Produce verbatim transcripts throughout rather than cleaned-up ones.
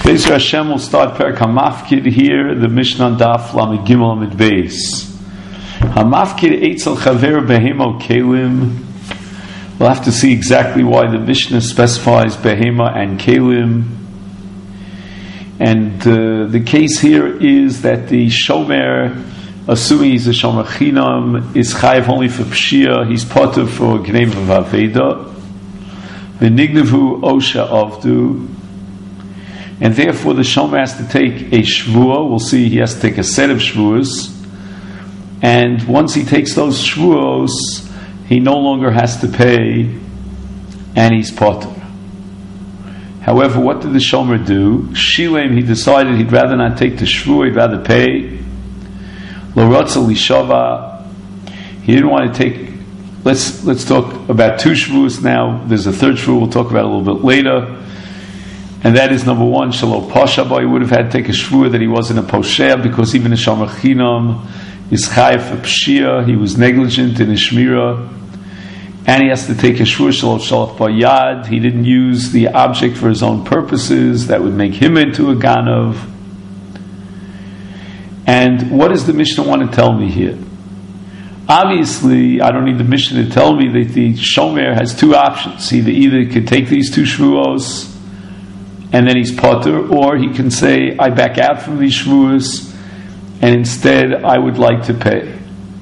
Be'ezer Hashem will start Perek HaMafkid here, the Mishnah Daf Lamed Gimel Amid Beis. HaMafkid Eitzel Chaver Behema Kelim. We'll have to see exactly why the Mishnah specifies Behema and Kelim. And uh, the case here is that the Shomer, assuming he's a Shomer Chinam, is Chayiv only for Pshia, he's potter for Gnei V'Aveda. V'nignevu Osha Avdu. And therefore the Shomer has to take a Shvuah. We'll see he has to take a set of Shvuahs. And once he takes those Shvuahs, he no longer has to pay, and he's potter. However, what did the Shomer do? Shilem, he decided he'd rather not take the Shvuah, he'd rather pay. Lo Rotza Lishava, he didn't want to take. Let's let's talk about two Shvuahs now. There's a third Shvuah we'll talk about a little bit later. And that is number one, Shalom Pashaba. He would have had to take a shvuah that he wasn't a Posheh, because even a Shomer Chinam is Chayiv for Pshia. He was negligent in his Shmirah. And he has to take a shvuah Shalom Shalach Bayad. He didn't use the object for his own purposes. That would make him into a Ganav. And what does the Mishnah want to tell me here? Obviously, I don't need the Mishnah to tell me that the Shomer has two options. He either could take these two shvuahs and then he's potter, or he can say, I back out from these shvuahs, and instead I would like to pay.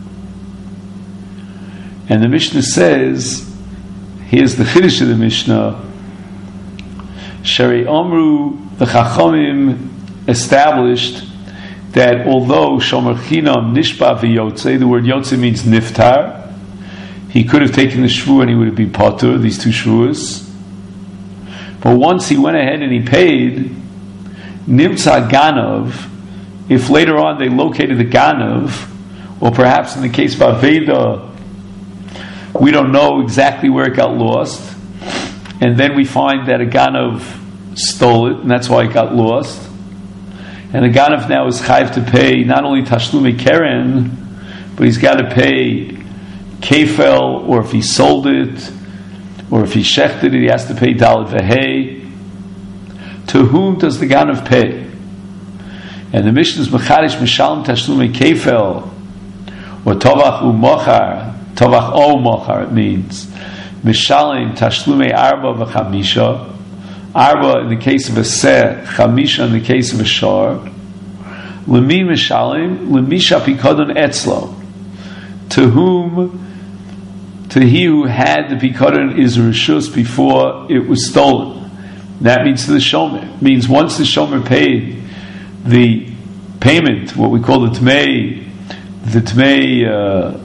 And the Mishnah says, here's the Chiddush of the Mishnah, Shari Omru, the Chachamim established that although Shomer Chinam Nishba v'Yotze, the word Yotze means Niftar, he could have taken the shvuah and he would have been potter, these two shvuahs. But once he went ahead and he paid, Nimtza Ganav, if later on they located the Ganav, or perhaps in the case of Aveda, we don't know exactly where it got lost, and then we find that a Ganav stole it, and that's why it got lost. And the Ganav now is chayiv to pay not only Tashlume Keren, but he's got to pay Kefel, or if he sold it, or if he shechted it, he has to pay Dalet V'Hei. To whom does the Ganav pay? And the Mishnah is Mechadish Mishalem Tashlume Kefel, or Tovach U Mochar, Tovach O Mochar, it means Mishalem Tashlume Arba V'Chamisha, Arba in the case of a Seh, Chamisha in the case of a Shor, Lemi Mishalem, Lemisha Pikodon Etzlo, to whom to he who had the Pikadon is Rishus before it was stolen. That means to the Shomer. It means once the Shomer paid the payment, what we call the Tmei, the Tmei uh,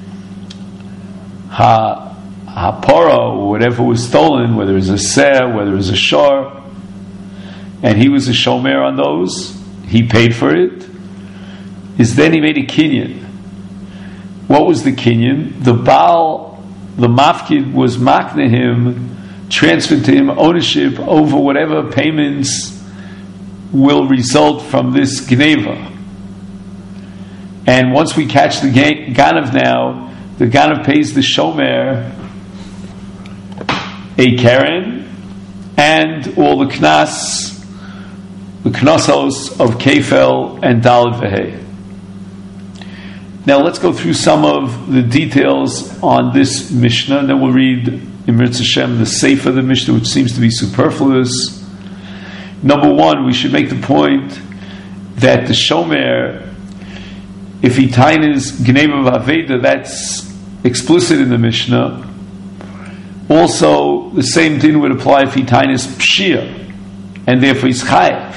ha, Hapara, or whatever was stolen, whether it was a Seh, whether it was a Shor, and he was a Shomer on those, he paid for it, is then he made a Kinyan. What was the Kinyan? The Baal, the Mafkid was makne him, transferred to him ownership over whatever payments will result from this Gneva. And once we catch the Ganav now, the Ganav pays the Shomer a Keren and all the Knas, the Knossos of Kefel and Dalet V'Hei. Now let's go through some of the details on this Mishnah, and then we'll read in Mirz Hashem the Sefer of the Mishnah, which seems to be superfluous. Number one, we should make the point that the Shomer, if he tainas Gnei V'Aveda, that's explicit in the Mishnah. Also, the same thing would apply if he tainas Pshia, and therefore he's Chayiv.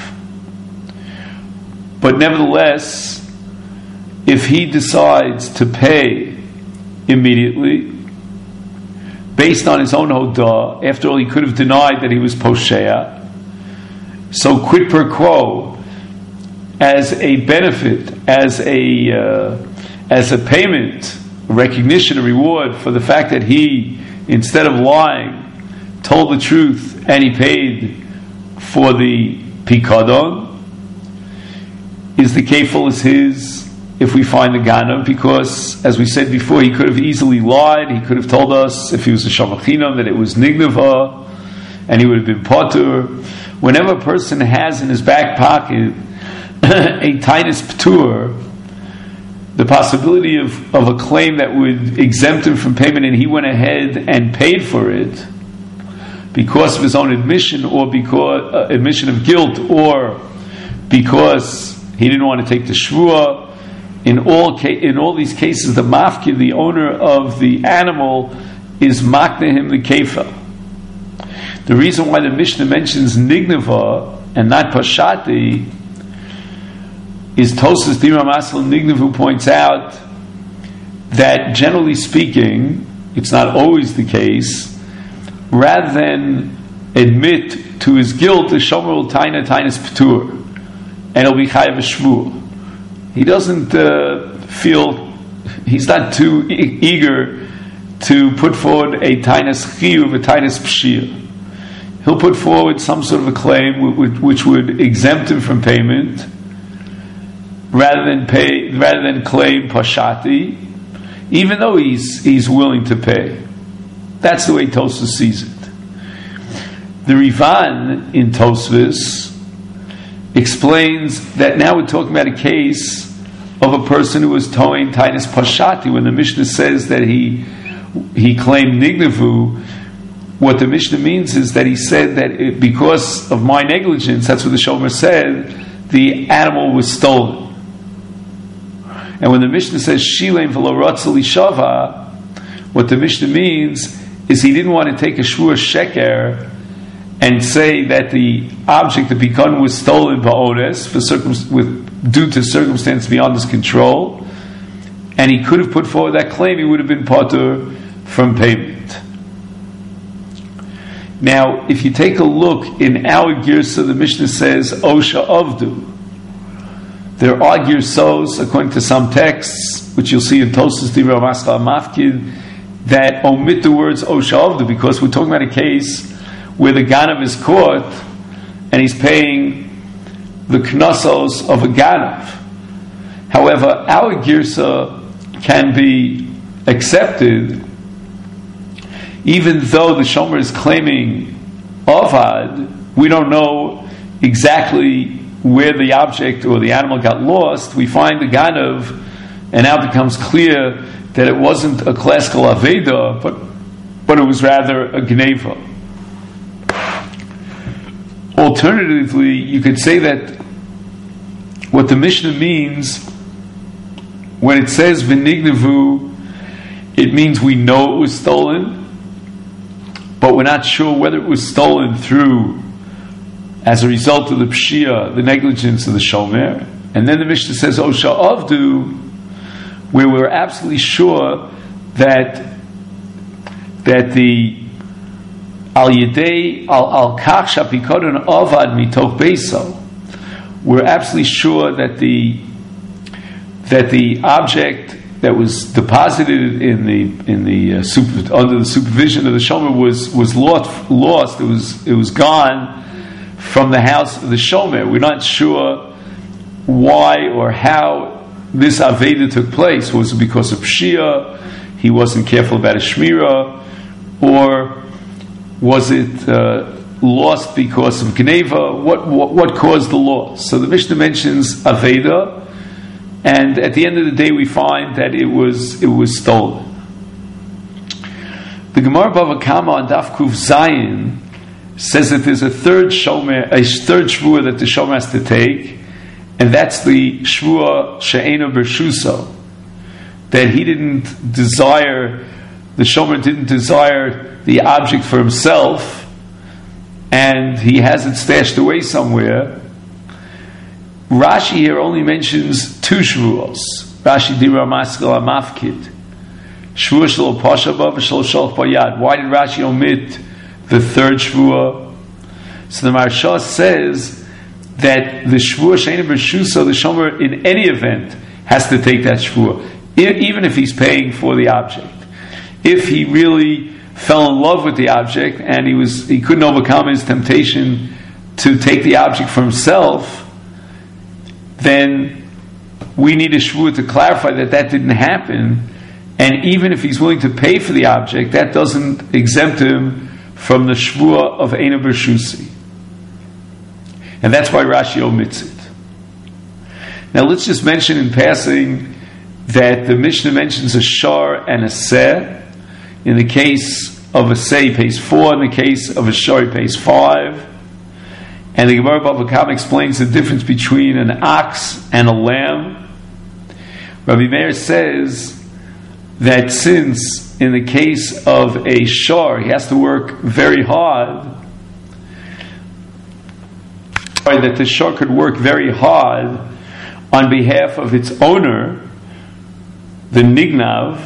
But nevertheless, if he decides to pay immediately, based on his own hodah, after all, he could have denied that he was Posheya, so quid pro quo, as a benefit, as a uh, as a payment, a recognition, a reward for the fact that he, instead of lying, told the truth and he paid for the Pikadon, is the kefil is his if we find the Ganav, because, as we said before, he could have easily lied. He could have told us, if he was a Shomer Chinam, that it was Nignava, and he would have been Potter. whenever a person has in his back pocket a tinus p'tur, the possibility of, of a claim that would exempt him from payment, and he went ahead and paid for it because of his own admission, or because uh, admission of guilt, or because he didn't want to take the shvuah. In all ca- in all these cases, the mafkir, the owner of the animal, is makneh him the kefa. The reason why the Mishnah mentions nignava and not pashati is Tosas Dira Masal Nignavu points out that generally speaking, it's not always the case. Rather than admit to his guilt, the shomer will taina tainas p'tur, and he'll be chayav shvu. He doesn't uh, feel, he's not too e- eager to put forward a tainas chiyuv, a tainas p'shir. He'll put forward some sort of a claim which, which would exempt him from payment, rather than pay, rather than claim pashati, even though he's he's willing to pay. That's the way Tosfos sees it. The Rivan in Tosfos explains that now we're talking about a case of a person who was towing Tainus Pashati. When the Mishnah says that he he claimed Nignavu, what the Mishnah means is that he said that it, because of my negligence, that's what the Shomer said, the animal was stolen. And when the Mishnah says Shilem v'lo ratzel ishava, what the Mishnah means is he didn't want to take a shvur sheker and say that the object, the pikun, was stolen ba'ones for circum- with due to circumstance beyond his control, and he could have put forward that claim. He would have been patur from payment. Now, if you take a look in our girsa, the Mishnah says Osha Avdu. There are girsos, according to some texts, which you'll see in Tosas Dibra Maskal Mafkid, that omit the words Osha Avdu, because we're talking about a case where the ganav is caught and he's paying the knossos of a ganav. However, our girsa can be accepted even though the shomer is claiming avad. We don't know exactly where the object or the animal got lost. We find the ganav, and now it becomes clear that it wasn't a classical aveda, but but it was rather a gneva. Alternatively, you could say that what the Mishnah means when it says v'nignevu, it means we know it was stolen, but we're not sure whether it was stolen through, as a result of the pshia, the negligence of the shomer. And then the Mishnah says Osha Avdu, where we're absolutely sure that that the al yedei al kach shapikoden avad mitoch beiso, we're absolutely sure that the that the object that was deposited in the in the uh, super, under the supervision of the shomer was was lost. Lost. It was it was gone from the house of the shomer. We're not sure why or how this aveda took place. Was it because of pshia? He wasn't careful about his shmira, or was it uh, lost because of gneva? What, what what caused the loss? So the Mishnah mentions aveda. And at the end of the day, we find that it was it was stolen. The Gemara Bava Kama on Daf Kuf Zayin says that there's a third shomer, a third shvua that the shomer has to take, and that's the shvua she'ena bershuso, that he didn't desire, the shomer didn't desire the object for himself, and he has it stashed away somewhere. Rashi here only mentions two shvuos. Rashi dira maskal amafkid. Shvuah shelo pashaba v'shelo shalach bayad. Why did Rashi omit the third shvuah? So the Maharsha says that the shvuah she'ena b'shuso, the shomer in any event has to take that shvuah, even if he's paying for the object. If he really fell in love with the object and he was he couldn't overcome his temptation to take the object for himself, then we need a shvuah to clarify that that didn't happen. And even if he's willing to pay for the object, that doesn't exempt him from the shvuah of Eina Bershusi. And that's why Rashi omits it. Now let's just mention in passing that the Mishnah mentions a shor and a seh. In the case of a seh, he pays four. In the case of a shor, he pays five. And the Gemara Bava Kama explains the difference between an ox and a lamb. Rabbi Meir says that since in the case of a shor, he has to work very hard, or that the shor could work very hard on behalf of its owner, the nignav,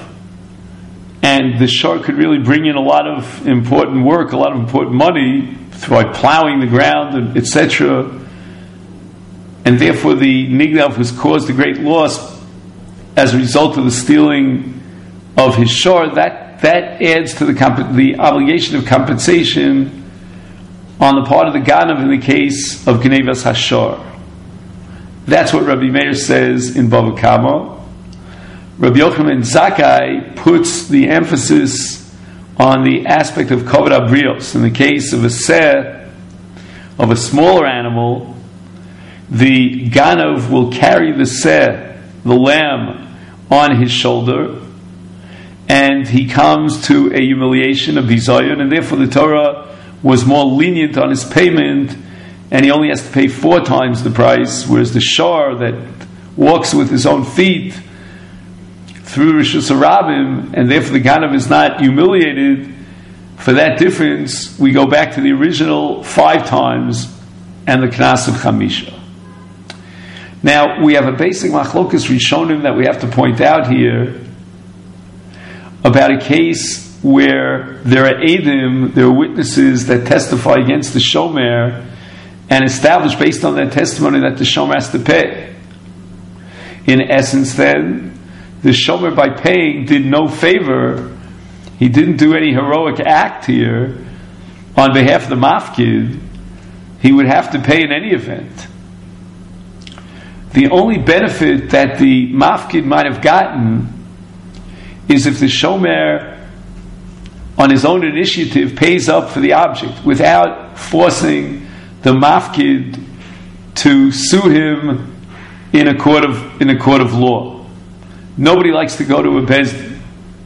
and the shor could really bring in a lot of important work, a lot of important money, by plowing the ground, et cetera. And therefore the nignav was caused a great loss as a result of the stealing of his shor. That that adds to the comp- the obligation of compensation on the part of the ganav in the case of Gnevas Hashor. That's what Rabbi Meir says in Bava Kama. Rabbi Yochanan Zakkai puts the emphasis on the aspect of Kovod Abrios. In the case of a seh, of a smaller animal, the ganav will carry the seh, the lamb, on his shoulder, and he comes to a humiliation of bizayon, and therefore the Torah was more lenient on his payment, and he only has to pay four times the price, whereas the shor that walks with his own feet through Rishus Harabim, and therefore the ganav is not humiliated. For that difference, we go back to the original five times and the Knas of Chamisha. Now, we have a basic machlokas rishonim that we have to point out here about a case where there are edim, there are witnesses that testify against the shomer and establish based on that testimony that the shomer has to pay. In essence, then, the shomer by paying did no favor. He didn't do any heroic act here on behalf of the mafkid. He would have to pay in any event. The only benefit that the mafkid might have gotten is if the shomer on his own initiative pays up for the object without forcing the mafkid to sue him in a court of in a court of law. Nobody likes to go to a bezdin.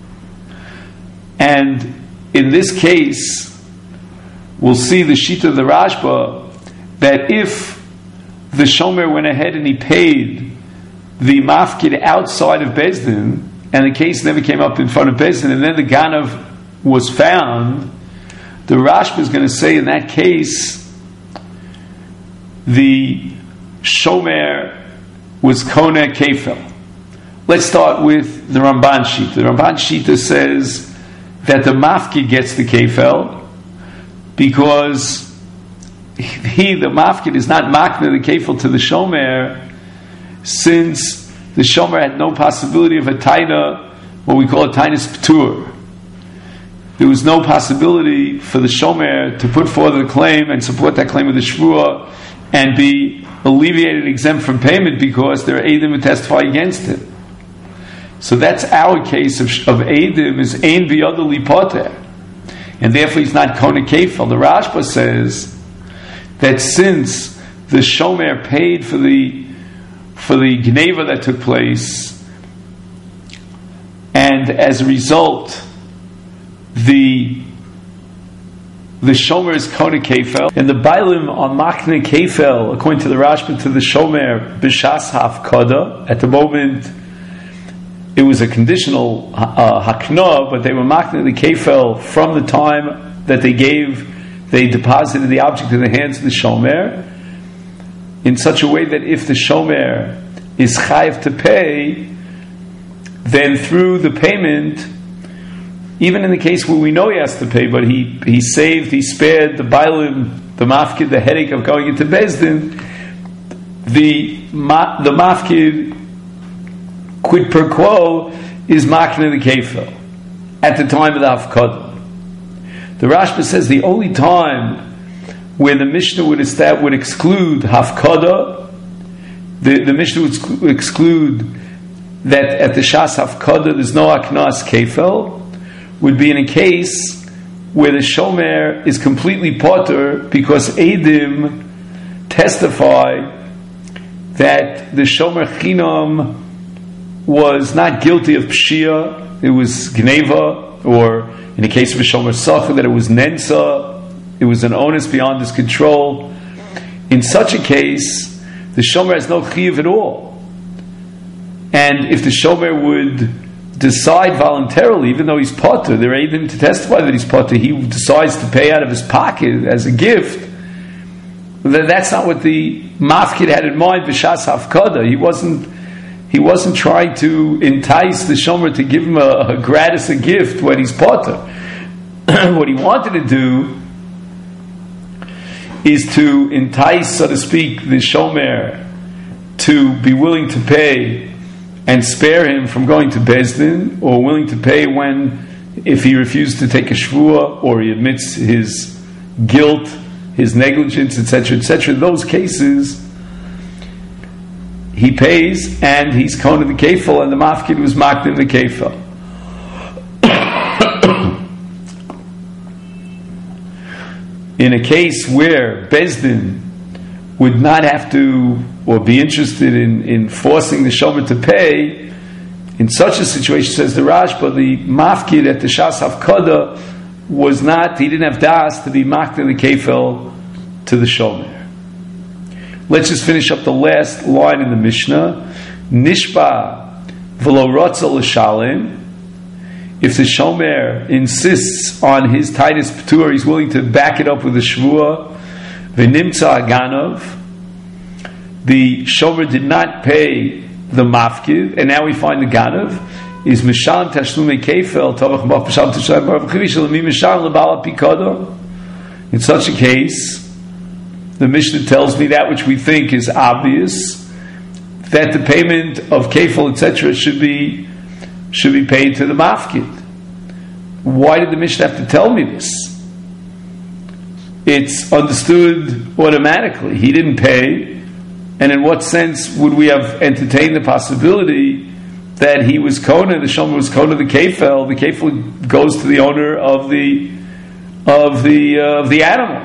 And in this case, we'll see the Shita of the Rashba that if the shomer went ahead and he paid the mafkid outside of bezdin, and the case never came up in front of bezdin, and then the ganav was found, the Rashba is going to say in that case the shomer was kone kefel. Let's start with the Ramban Shita. The Ramban Shita says that the mafkid gets the kefel because he, the mafkid, is not makna the kefel to the shomer, since the shomer had no possibility of a taina, what we call a tainas p'tur. There was no possibility for the shomer to put forward a claim and support that claim with a shvuah and be alleviated, exempt from payment, because there are eidim who testify against him. So that's our case of, of eidim, is ein biyado lipoter, and therefore he's not kone kefel. The Rashba says that since the shomer paid for the for the gneva that took place, and as a result the the shomer is kone kefel, and the bailim on makne kefel, according to the Rashba, to the shomer b'shas hafkada. At the moment, it was a conditional uh, hakna, but they were makne the kefel from the time that they gave, they deposited the object in the hands of the shomer, in such a way that if the shomer is chayiv to pay, then through the payment, even in the case where we know he has to pay, but he, he saved, he spared the bailim, the mafkid, the headache of going into bezdin, the ma, the mafkid quid per quo is makna the kefel at the time of the hafkadah. The Rashba says the only time where the Mishnah would establish, would exclude hafkadah, the, the Mishnah would exclude that at the shas hafkadah there's no aknas kefel, would be in a case where the shomer is completely potter because edim testify that the Shomer Chinam was not guilty of Pshia, it was Gneva, or in the case of a Shomer Sacha, that it was Nensa, it was an onus beyond his control. In such a case, the Shomer has no Chiyuv at all. And if the Shomer would decide voluntarily, even though he's Potter, they're able to testify that he's Potter, he decides to pay out of his pocket as a gift, then that's not what the Mafkid had in mind, B'shas Hafkada. He wasn't He wasn't trying to entice the Shomer to give him a, a gratis a gift when he's Potter. What he wanted to do is to entice, so to speak, the Shomer to be willing to pay and spare him from going to Bezdin, or willing to pay when, if he refused to take a shvuah, or he admits his guilt, his negligence, et cetera, et cetera. In those cases, he pays, and he's Kohen the Kefil, and the Mafkid was Makdim the Kefil. In a case where Bezdin would not have to, or be interested in, in forcing the Shomer to pay, in such a situation, says the Rashba, the Mafkid at the Shas Hafkada was not, he didn't have das to be Makdim the Kefil to the Shomer. Let's just finish up the last line in the Mishnah. Nishba v'lo rotza l'shalem. If the Shomer insists on his Titus P'tur, he's willing to back it up with a Shvuah. V'nimtza aganav. The Shomer did not pay the Mafkid, and now we find the Ganav. Is Mishalim Tashlumei Kefel Tovach Maf Mishalim Tashlumei Baruch Chivish L'mi Mishalim L'Bala Pikado. In such a case, the Mishnah tells me that which we think is obvious, that the payment of kefil, et cetera, should be should be paid to the mafkid. Why did the Mishnah have to tell me this? It's understood automatically. He didn't pay, and in what sense would we have entertained the possibility that he was Kona, the Shomer was Kona the kefil? The kefil goes to the owner of the of the uh, of the animal.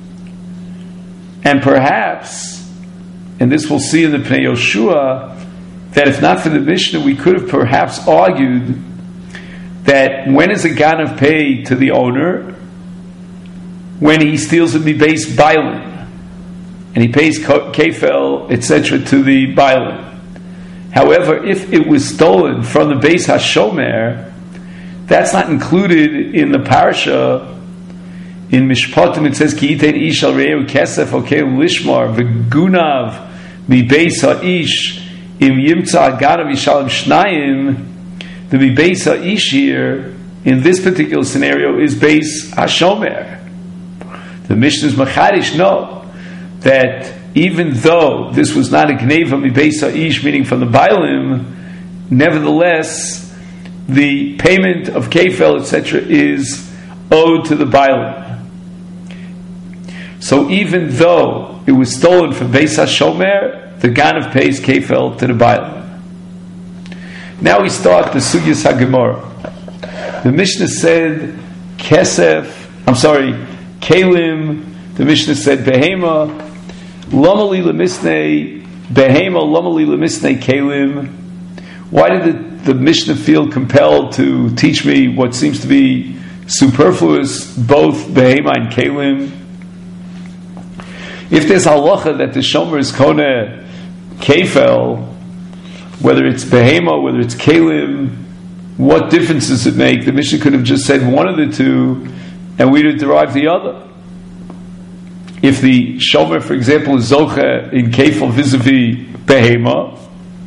And perhaps, and this we'll see in the Pnei Yoshua, that if not for the Mishnah, we could have perhaps argued that when is a ganav paid to the owner? When he steals a base bailin, and he pays kefel, et cetera, to the bailin. However, if it was stolen from the base hashomer, that's not included in the parasha. In Mishpatim it says, Ki yitein ish al re'ehu kesef al kelim lishmar v'gunav mi beis ha'ish im yimtza aganav yishalem shnayim. The mi beis ha'ish here, in this particular scenario, is beis hashomer. The Mishnah's machadish know that even though this was not a gneva mi beis ha'ish, meaning from the bailim, nevertheless, the payment of kefel, et cetera, is owed to the bailim. So even though it was stolen from Beis HaShomer, the Ganav pays kefel to the Bailam. Now we start the Sugyas HaGemara. The Mishnah said Kesef, I'm sorry, Kalim. The Mishnah said Behema, Lomali Lemisnei Behema, Lomali Lemisnei Kalim. Why did the, the Mishnah feel compelled to teach me what seems to be superfluous, both Behema and Kalim? If there's halacha that the Shomer is Kone Kefel, whether it's Behema, whether it's Kalim, what difference does it make? The Mishnah could have just said one of the two, and we'd have derived the other. If the Shomer, for example, is Zoche in Kefel vis-a-vis Behema,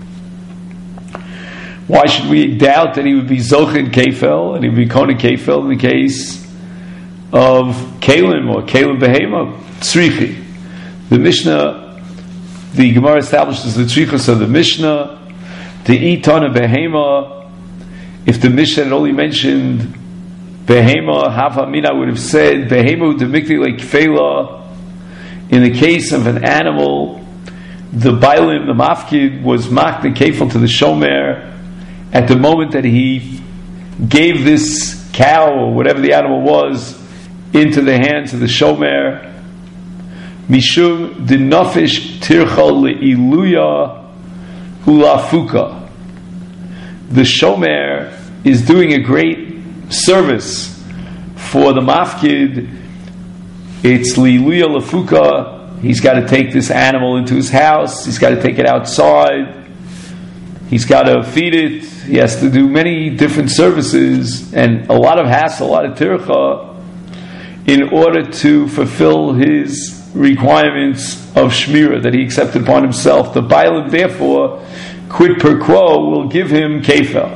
why should we doubt that he would be Zoche in Kefel, and he would be Kone Kefel in the case of Kalim or Kalim Behema? Tzrichi. The Mishnah, the Gemara establishes the tzrichos of the Mishnah, the Itana Behema. If the Mishnah had only mentioned Behema, Hava Mina would have said Behema Udemikti like Kfela. In the case of an animal, the Bailim, the Mafkid, was Mak the Kefel to the Shomer at the moment that he gave this cow or whatever the animal was into the hands of the Shomer. Mishum de nafesh tircha le'iluya ulafuka. The shomer is doing a great service for the mafkid. It's liluya lafuka. He's got to take this animal into his house. He's got to take it outside. He's got to feed it. He has to do many different services and a lot of hassle, a lot of tircha, in order to fulfill his requirements of shmirah that he accepted upon himself. The Bailam, therefore, quid per quo, will give him kefel.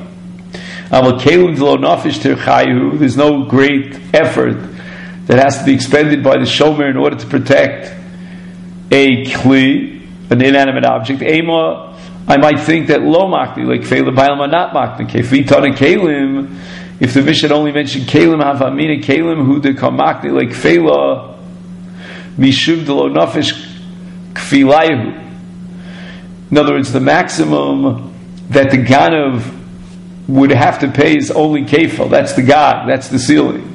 There's no great effort that has to be expended by the shomer in order to protect a kli, an inanimate object. Ema, I might think that lo makni, like kfela bailam are not makni. Kefitana kalim, if the Mishnah only mentioned kalim, havamina kalim, who de kamakni, like kfela, mishum de lo nafesh kfilayhu. In other words, the maximum that the ganav would have to pay is only kefel. That's the god, that's the ceiling.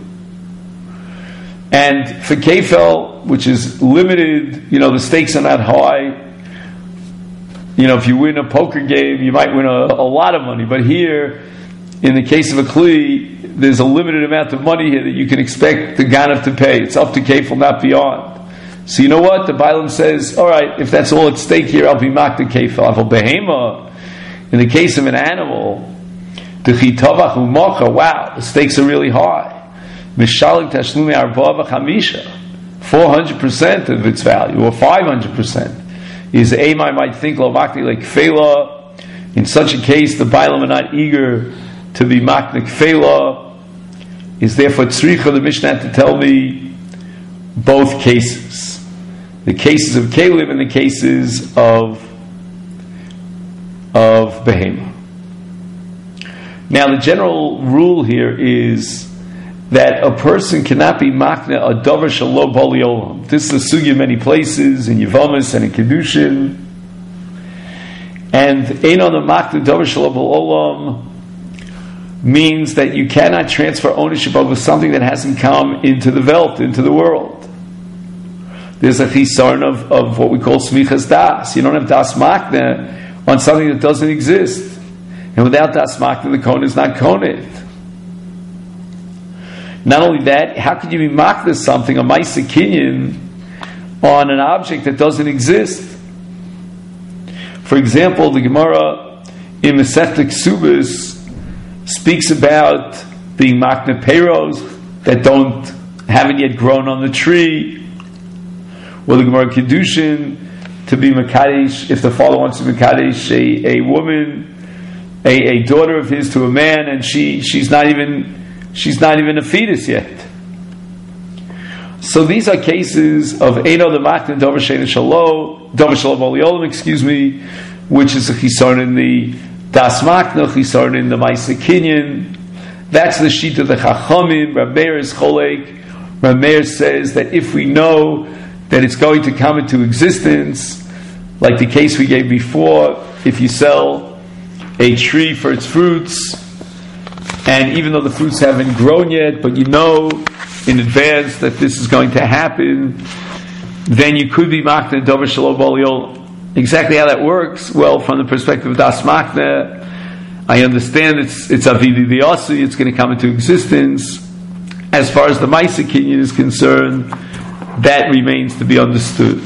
And for kefel, which is limited, you know, the stakes are not high. You know, if you win a poker game, you might win a, a lot of money. But here, in the case of a kli, there's a limited amount of money here that you can expect the ganav to pay. It's up to kefel, not beyond. So you know what? The Bailam says, all right, if that's all at stake here, I'll be makta kefel. Aval behema, in the case of an animal, the chitavach u'mocha, wow, the stakes are really high. Mishalim tashlumi arba v'chamisha, four hundred percent of its value, or five hundred percent. Is aim, I might think, lo makni like kfela. In such a case, the Bailam are not eager to be makni kfela. Is therefore tzricha, the Mishnah had to tell me both cases. The cases of Caleb and the cases of of Behema. Now, the general rule here is that a person cannot be makna a davar shelo bali olam. This is a sugya in many places, in Yevamis and in Kedushin. And ein on the makna davar shelo bali olam means that you cannot transfer ownership over something that hasn't come into the Welt, into the world. There's a chisarn of, of what we call smichas das. You don't have das makna on something that doesn't exist. And without das makna, the kohen is not konet. Not only that, how could you be makna something, a ma'aseh kinyan, on an object that doesn't exist? For example, the Gemara in Masechta Ksubos speaks about being makna peiros that don't haven't yet grown on the tree, or the Gemara Kedushin to be mekadesh, if the father wants to be mekadesh a, a woman, a, a daughter of his to a man, and she she's not even she's not even a fetus yet. So these are cases of Eino the Makna Dover Shein Shalo, Dover Shalo Boliolim, excuse me, which is a chisarn in the Das Makna, chisarn in the Ma'aseh Kinyan. That's the sheet of the Chachamim. Rab Meir is Cholek. Rab Meir says that if we know that it's going to come into existence, like the case we gave before, if you sell a tree for its fruits, and even though the fruits haven't grown yet, but you know in advance that this is going to happen, then you could be makna dover shelo baliol. Exactly how that works? Well, from the perspective of das makna, I understand it's it's avidi diasi, it's going to come into existence. As far as the ma'aseh kinyan is concerned, that remains to be understood.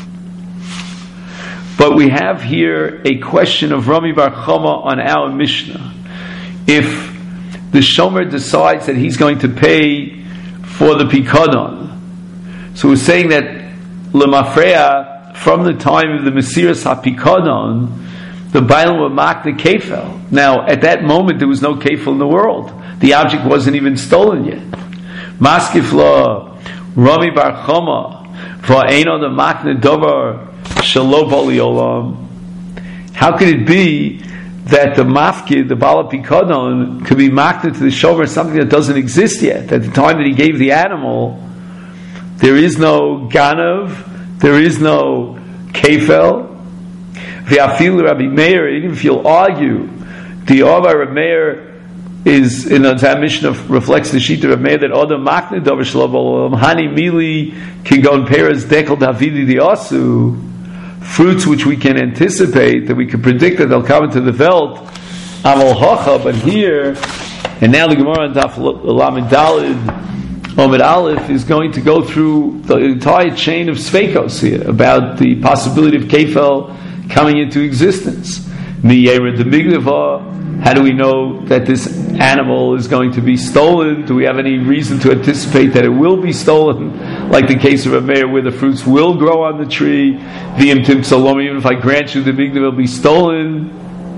But we have here a question of Rami Bar Chama on our Mishnah. If the shomer decides that he's going to pay for the pikadon, so we're saying that lemafreya, from the time of the Mesiras HaPikadon, the Bailam were marked the kefel. Now, at that moment, there was no kefel in the world. The object wasn't even stolen yet. Maskif la Rami Bar Chama va'eno the makna dover shelo bali olam. How could it be that the mafkid, the Bala Pikadon, could be makna to the shomer something that doesn't exist yet? At the time that he gave the animal, there is no ganav, there is no kefel. V'afil Rabbi Meir, even if you'll argue, the Rabbi Meir is in that Mishnah reflects the Shita of Meir that Adam Makne Davar Shelo Hani Mili Kigon Peres Dekel Davidi Diasu, fruits which we can anticipate, that we can predict that they'll come into the Welt, Aval Hocha, but here, and now the Gemara on Daf Lamed Daled Omid Aleph is going to go through the entire chain of Sveikos here about the possibility of Kefel coming into existence. Miyera de Migleva, how do we know that this animal is going to be stolen? Do we have any reason to anticipate that it will be stolen? Like the case of a mayor where the fruits will grow on the tree. V'im tim salom, even if I grant you the Migleva will be stolen.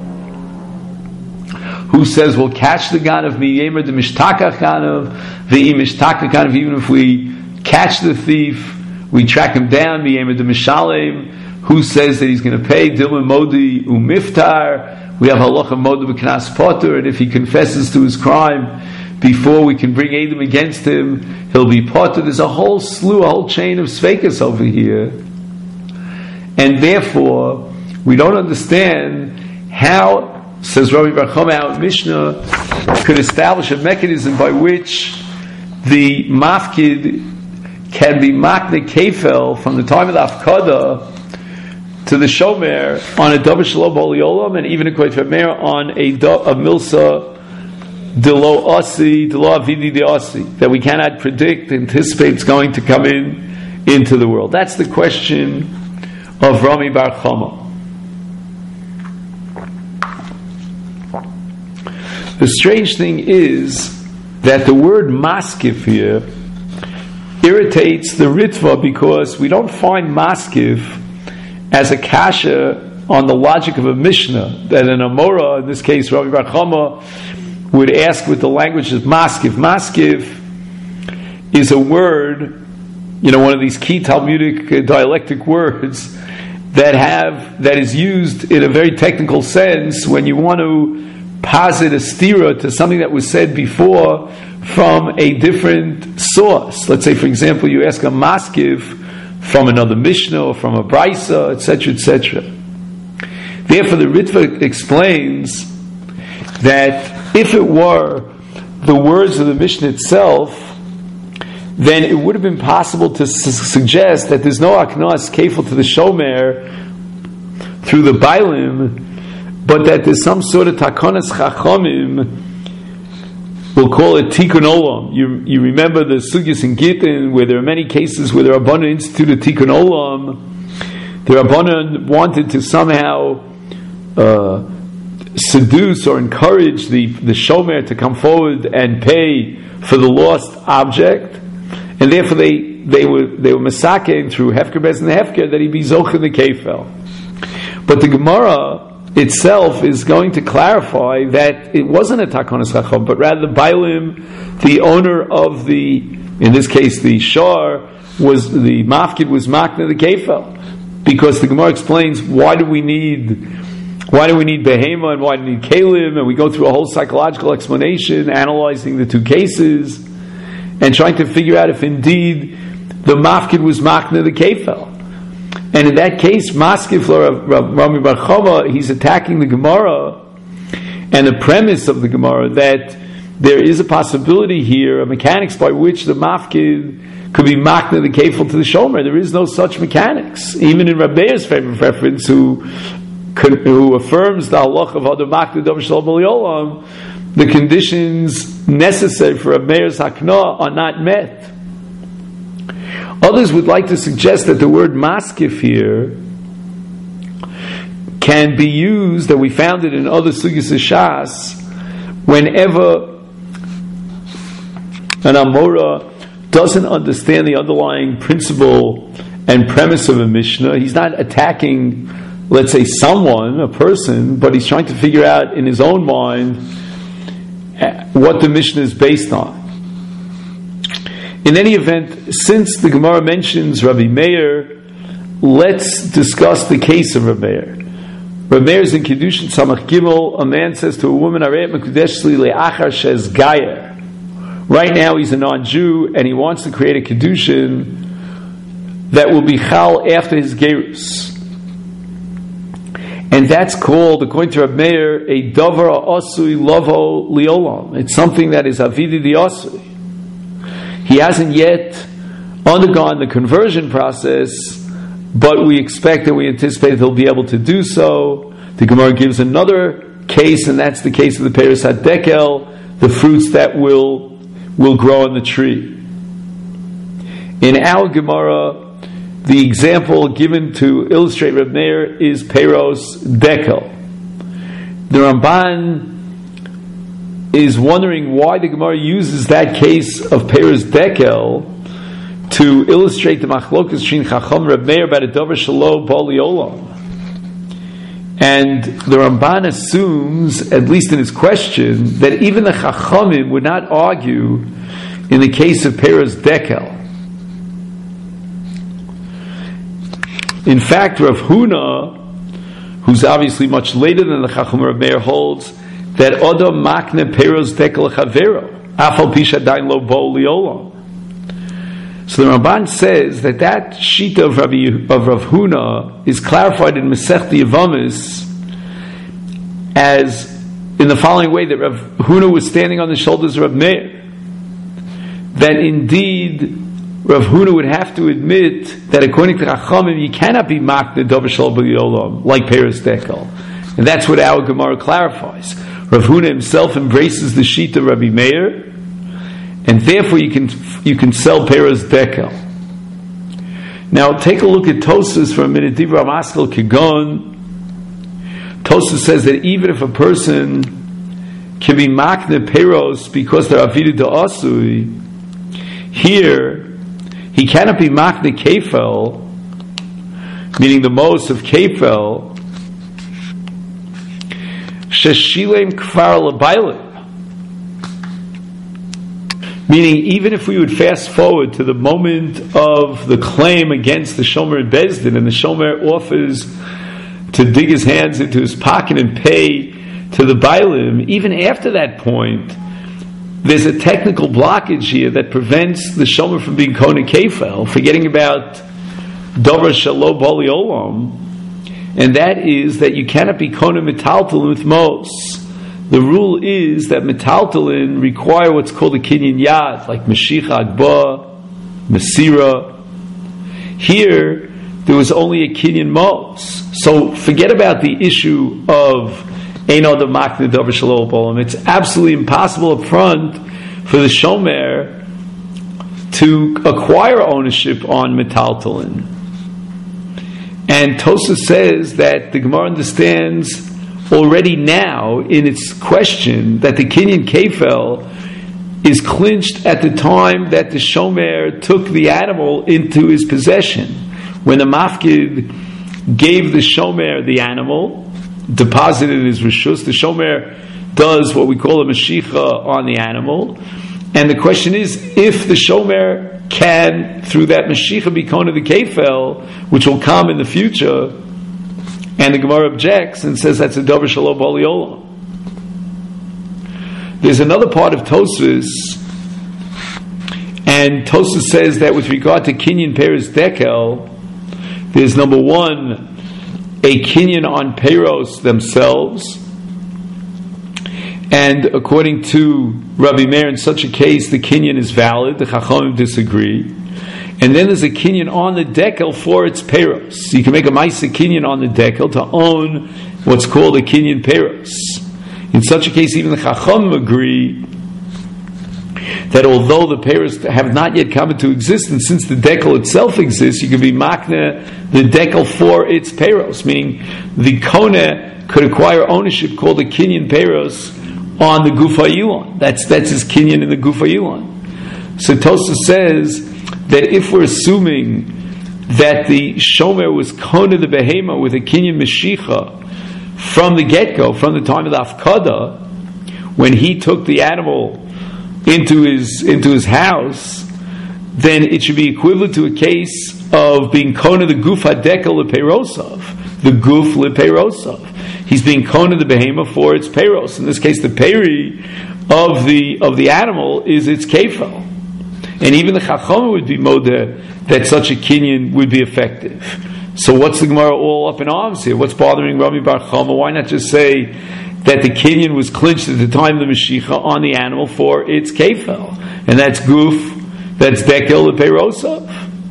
Who says we'll catch the ganav? Miyemer de mishtakach ganav, the mishtakach ganav. Even if we catch the thief, we track him down. Miyemer de mishalem. Who says that he's going to pay? Dilma modi umiftar. We have halacha modi b'knas potter, and if he confesses to his crime before we can bring Edom against him, he'll be potter. There's a whole slew, a whole chain of sveikas over here, and therefore we don't understand how. Says Rabbi Bar Chama out Mishnah could establish a mechanism by which the mafkid can be makne kefel from the time of the afkada to the shomer on a davar shelo b'oli olam, and even a koyfer meir on a, a milsa delo asi delo avidi de asi, that we cannot predict, anticipate it's going to come in into the world. That's the question of Rami Bar Chama. The strange thing is that the word maskiv here irritates the Ritva, because we don't find maskiv as a kasha on the logic of a Mishnah, that an Amora, in this case Rabbi Bar Chama, would ask with the language of maskiv. Maskiv is a word, you know, one of these key Talmudic uh, dialectic words that have that is used in a very technical sense when you want to posit a stira to something that was said before from a different source. Let's say, for example, you ask a maskiv from another Mishnah or from a Brisa, et cetera, et cetera. Therefore, the Ritva explains that if it were the words of the Mishnah itself, then it would have been possible to su- suggest that there's no aknas kefil to the shomer through the bailim, but that there's some sort of takonas chachamim, we'll call it tikkun olam. You, you remember the sugyas in Gittin, where there are many cases where the Rabbanan instituted tikkun olam. The Rabbanan wanted to somehow uh, seduce or encourage the, the shomer to come forward and pay for the lost object, and therefore they, they were they were masaking through hefker bez and the hefker that he be zoch in the kefel. But the Gemara itself is going to clarify that it wasn't a takonas chacham, but rather the bailim, the owner of the, in this case the shar, was the mafkid was makna the kefel, because the Gemara explains why do we need why do we need behema and why do we need kalim, and we go through a whole psychological explanation analyzing the two cases and trying to figure out if indeed the mafkid was makna the kefel. And in that case, Maskiv Rami Bar Chama, he's attacking the Gemara and the premise of the Gemara that there is a possibility here, a mechanics by which the mafkid could be makna the kefil to the shomer. There is no such mechanics. Even in Rabbeir's favorite reference, who who affirms the halach of Adam makna davar shelo b'oli olam, the conditions necessary for a Meir's hakna are not met. Others would like to suggest that the word maskif here can be used, that we found it in other sugyas shas, whenever an Amora doesn't understand the underlying principle and premise of a Mishnah. He's not attacking, let's say, someone, a person, but he's trying to figure out in his own mind what the Mishnah is based on. In any event, since the Gemara mentions Rabbi Meir, let's discuss the case of Rabbi Meir. Rabbi Meir is in Kiddushin Samach Gimel. A man says to a woman, "Arei mekudesh li le'achar shez gayer." Right now, he's a non-Jew and he wants to create a Kiddushin that will be chal after his gerus. And that's called, according to Reb Meir, a davar asui lovo liolam. It's something that is avidi di asui. He hasn't yet undergone the conversion process, but we expect and we anticipate that he'll be able to do so. The Gemara gives another case, and that's the case of the Peres HaDekel, the fruits that will will grow on the tree. In our Gemara, the example given to illustrate Reb Meir is Peros Dekel. The Ramban is wondering why the Gemara uses that case of Peros Dekel to illustrate the Machlokas Shin Chacham Reb Meir about a Dover Shalo Bali Olam. And the Ramban assumes, at least in his question, that even the Chachamim would not argue in the case of Peros Dekel. In fact, Rav Huna, who's obviously much later than the Chacham Reb Meir, holds that Odom Makne Peros Dekel Chavero Afal Pisha Dain Lo Bo Liolam. So the Ramban says that that shita of, Rabbi, of Rav Huna is clarified in Masechta Yevamos as in the following way, that Rav Huna was standing on the shoulders of Rav Meir. That indeed Rav Huna would have to admit that according to Chachamim, you cannot be makna davar shel b'yolam like Peres Dekel, and that's what our Gemara clarifies. Rav Huna himself embraces the sheet of Rabbi Meir, and therefore you can you can sell Peres Dekel. Now take a look at Tosfos for a minute. Divra Maskel Kigon. Tosfos says that even if a person can be makna peros because they're avidu da'asui, here he cannot be makne kefel, meaning the most of kefel, sheshilem kfar lebaylim. Meaning, even if we would fast forward to the moment of the claim against the Shomer Bezdin, and the Shomer offers to dig his hands into his pocket and pay to the Bailim, even after that point, there's a technical blockage here that prevents the Shomer from being Kona Kefel, forgetting about Dover Shalo Bali Olam, and that is that you cannot be Kona Metaltalin with Mos. The rule is that Metaltalin require what's called a Kinyan Yad, like Mashiach Agba, Masira. Here, there was only a Kinyan Mos. So forget about the issue of Ein Odom Makne Dover Shelo Bolam. It's absolutely impossible up front for the Shomer to acquire ownership on Metaltalin. And Tosfos says that the Gemara understands already now in its question that the Kinyan Kefel is clinched at the time that the Shomer took the animal into his possession. When the Mafkid gave the Shomer the animal, deposited his Rishus, the Shomer does what we call a Mashicha on the animal. And the question is, if the Shomer can, through that Mashicha, be Kona the Kefel, which will come in the future, and the Gemara objects and says that's a Dover Shelo Bali Olam. There's another part of Tosfos, and Tosfos says that with regard to Kinyan Peres Dekel, there's number one, a Kinyan on Peros themselves, and according to Rabbi Meir, in such a case, the Kinyan is valid. The Chachamim disagree. And then there's a Kinyan on the Dekel for its Peros. So you can make a Maisa Kinyan on the Dekel to own what's called a Kinyan Peros. In such a case, even the Chachamim agree that although the Peros have not yet come into existence, since the Dekel itself exists, you can be Makna the Dekel for its Peros, meaning the Kona could acquire ownership called a Kinyan Peros on the Gufa Yilon. That's, that's his Kinyan in the Gufa Yilon. So Tosfos says that if we're assuming that the Shomer was Kona the Behema with a Kinyan Mashicha from the get-go, from the time of the Afkada, when he took the animal into his into his house, then it should be equivalent to a case of being Kona the Guf HaDekel LePeirosov, the Guf LePeirosov. He's being Kona the Behema for its Peiros. In this case, the Peri of the of the animal is its Kefel. And even the Chacham would be modeh that such a Kinyan would be effective. So what's the Gemara all up in arms here? What's bothering Rami Bar Chama? Why not just say that the kinyan was clinched at the time of the Mashiach on the animal for its kefel? And that's goof, that's dekel leperosav.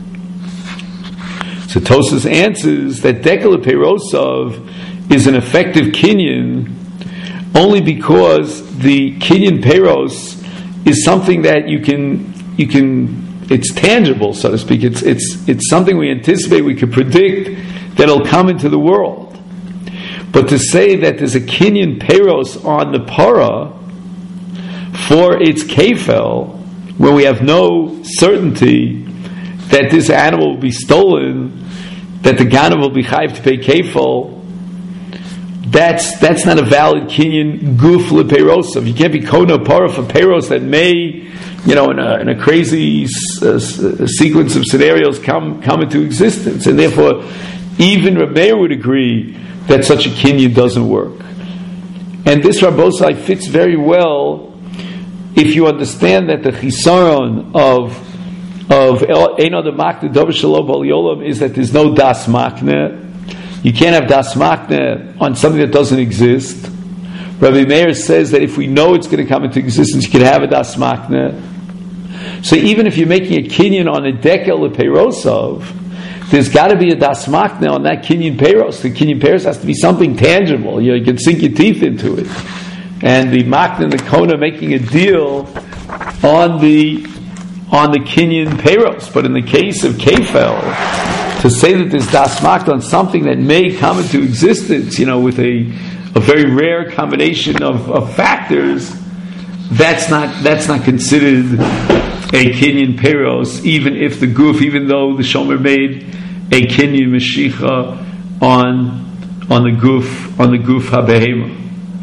So Tosas answers that dekel leperosav is an effective kinyan only because the kinyan peros is something that you can, you can, it's tangible, so to speak. It's it's it's something we anticipate, we could predict that it'll come into the world. But to say that there's a kinyan peros on the para for its kefel, when we have no certainty that this animal will be stolen, that the ganav will be chayiv to pay kefel, that's that's not a valid kinyan guf leperosav. You can't be kona para for peros that may, you know, in a, in a crazy uh, sequence of scenarios come come into existence, and therefore even Reb Meir would agree that such a kinyan doesn't work. And this Rabbosai fits very well if you understand that the chisaron of of ein adam makne davar shelo b'al yolam is that there's no das makne. You can't have das makne on something that doesn't exist. Rabbi Meir says that if we know it's going to come into existence, you can have a das makne. So even if you're making a kinyan on a dekel leperosav, there's got to be a das makne on that kinyan peros. The kinyan peros has to be something tangible. You know, you can sink your teeth into it. And the makne and the kona making a deal on the on the kinyan peros. But in the case of kefel, to say that there's das makne on something that may come into existence, you know, with a a very rare combination of, of factors, that's not that's not considered a kinyan peros, even if the goof, even though the shomer made a kinyan meshicha on on the goof on the goof habehema.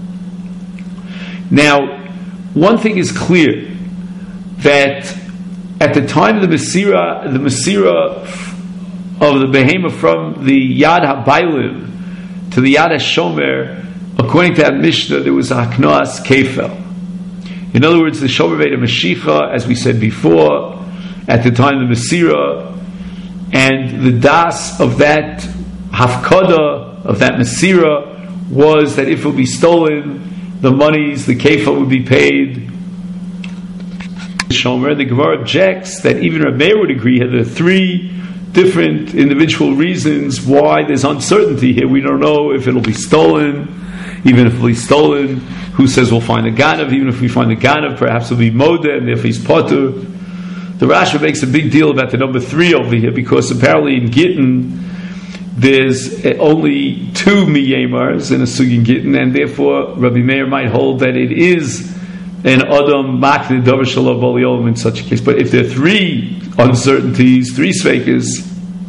Now, one thing is clear, that at the time of the Masira, the Masira of the behema from the Yad HaBailim to the Yad HaShomer, according to that Mishnah, there was a Haknoas Kefel. In other words, the Shomer made a Mashicha, as we said before, at the time of the Masira, and the Das of that Hafkada, of that Masira, was that if it would be stolen, the monies, the Kefel would be paid. Shomer, the Gemara objects that even Reb Meir would agree here there are three different individual reasons why there's uncertainty here. We don't know if it'll be stolen. Even if it'll be stolen, who says we'll find the ganav? Even if we find the ganav, perhaps it'll be modeh, and if he's potter. The Rashba makes a big deal about the number three over here, because apparently in Gittin there's only two miyemars in a sugin Gittin, and therefore Rabbi Meir might hold that it is an adam makne davar shelo b'al yolam in such a case. But if there are three uncertainties, three sveikas,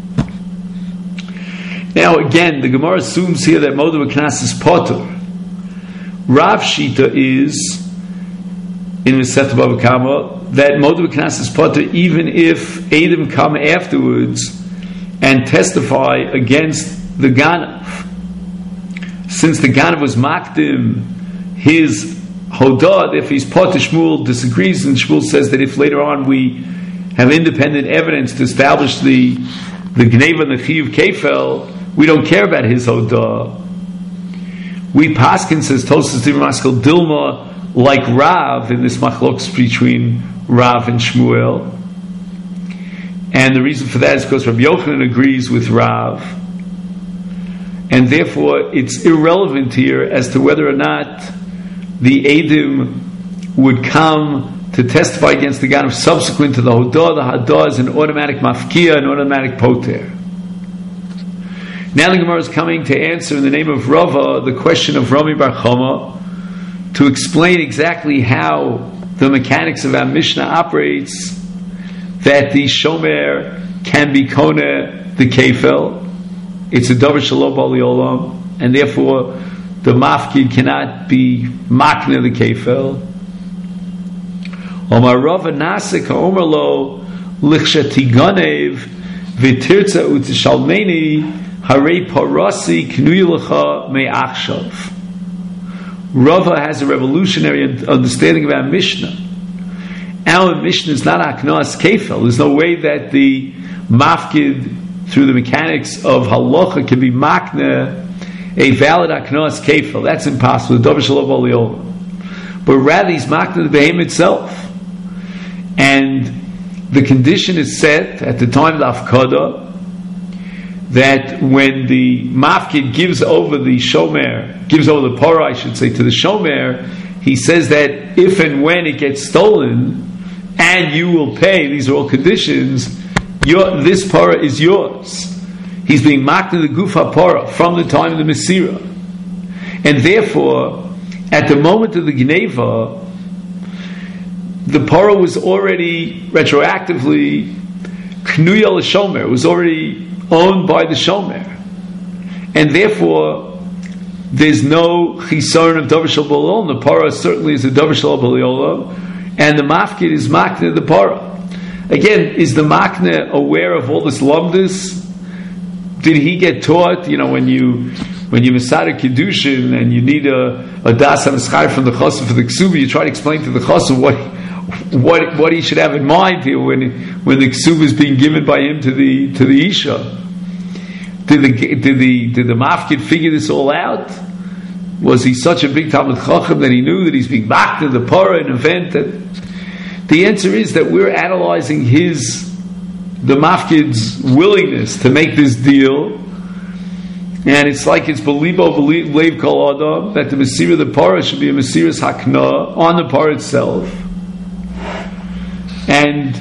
now again the Gemara assumes here that modeh v'knas is potter. Rav Shita is in Masechta Bava Kama that modeh v'knas is potter even if Eidim come afterwards and testify against the Ganav. Since the Ganav was makdim his Hodad, if he's potter, Shmuel disagrees, and Shmuel says that if later on we have independent evidence to establish the the Gneva and the Chiyuv Kefel, we don't care about his Hodah. We paskin, says Tosas Divrei Dilma, like Rav in this machlokes between Rav and Shmuel. And the reason for that is because Rabbi Yochanan agrees with Rav. And therefore it's irrelevant here as to whether or not the Eidim would come to testify against the Ganav subsequent to the Hodah. The Hodah is an automatic mafkia, an automatic poter. Now the Gemara is coming to answer in the name of Rava the question of Rami Bar Chama, to explain exactly how the mechanics of our Mishnah operates, that the Shomer can be Kone the Kefel. It's a Davar Shelo B'al Yolam, and therefore the Mafkid cannot be Makne the Kefel. Omar Rava Nasik Omer Lo Lichshati Ganev V'Tirtza U'Tishalmeni Harei Parasi Knuyilacha Me'achshav. Rava has a revolutionary understanding of our Mishnah. Our Mishnah is not Aknoas Kefel. There's no way that the Mafkid through the mechanics of halacha, can be makne a valid aknos kefil. That's impossible. The davar shelo bo le'olam. But rather, he's makne the behem itself, and the condition is set at the time of the hafkadah that when the mafkid gives over the shomer, gives over the parah, I should say, to the shomer, he says that if and when it gets stolen, and you will pay, these are all conditions, your, this parah is yours. He's being marked in the gufa parah from the time of the Mesira. And therefore, at the moment of the Gneva, the parah was already retroactively knuya l'shomer, it was already owned by the shomer. And therefore, there's no chisaron of davar shel b'olam. The parah certainly is a davar shel b'olam, and the mafkid is makne the parah. Again, is the makne aware of all this lumdus? Did he get taught? You know, when you when you masada kiddushin and you need a a das hamischar from the chassid for the ksuba, you try to explain to the chassid what what what he should have in mind here when when the ksuba is being given by him to the to the isha. Did the did the did the mafkid figure this all out? Was he such a big Talmud Chacham that he knew that he's being backed to the parah, an event that? The answer is that we're analyzing his the mafkid's willingness to make this deal, and it's like it's belibo believe kol adam that the mesira the parah should be a mesiras hakna on the parah itself, and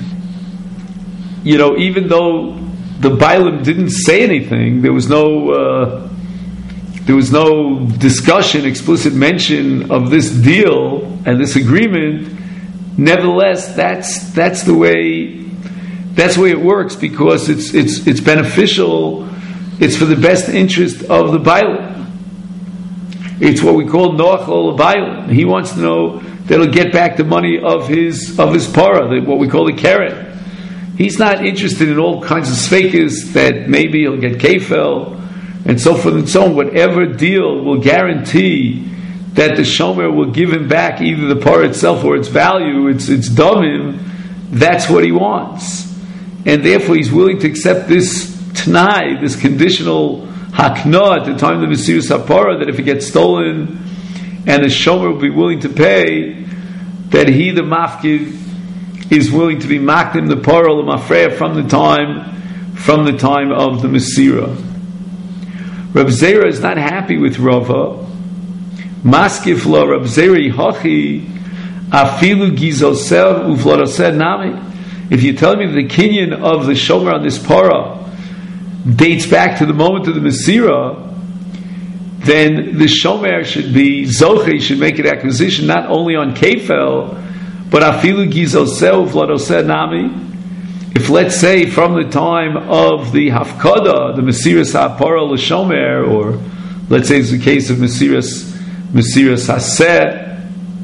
you know, even though the Bailam didn't say anything, there was no uh, there was no discussion, explicit mention of this deal and this agreement. Nevertheless, that's that's the way that's the way it works, because it's it's it's beneficial. It's for the best interest of the Bailam. It's what we call noachol Bailam. He wants to know that he'll get back the money of his of his parah, what we call the keren. He's not interested in all kinds of sfeikas that maybe he'll get kefel and so forth and so on. Whatever deal will guarantee that the shomer will give him back either the parah itself or its value, its its damim, that's what he wants. And therefore he's willing to accept this t'nai, this conditional hakna at the time of the Mesiras HaParah, that if it gets stolen and the shomer will be willing to pay, that he, the mafkid, is willing to be makdim the parah l'mafreya from the time from the time of the Mesira. Reb Zera is not happy with Rava. Maskif lo Reb Zera hachi afilu gizosev uvlodoseh nami. If you tell me that the kinyan of the shomer on this parah dates back to the moment of the Mesira, then the shomer should be zoche, should make an acquisition not only on kefel, but afilu gizoseh uvlodoseh nami. If, let's say, from the time of the hafkadah, the Mesiras HaParah l'shomer, or let's say it's the case of Mesiras Mesiras Haseh,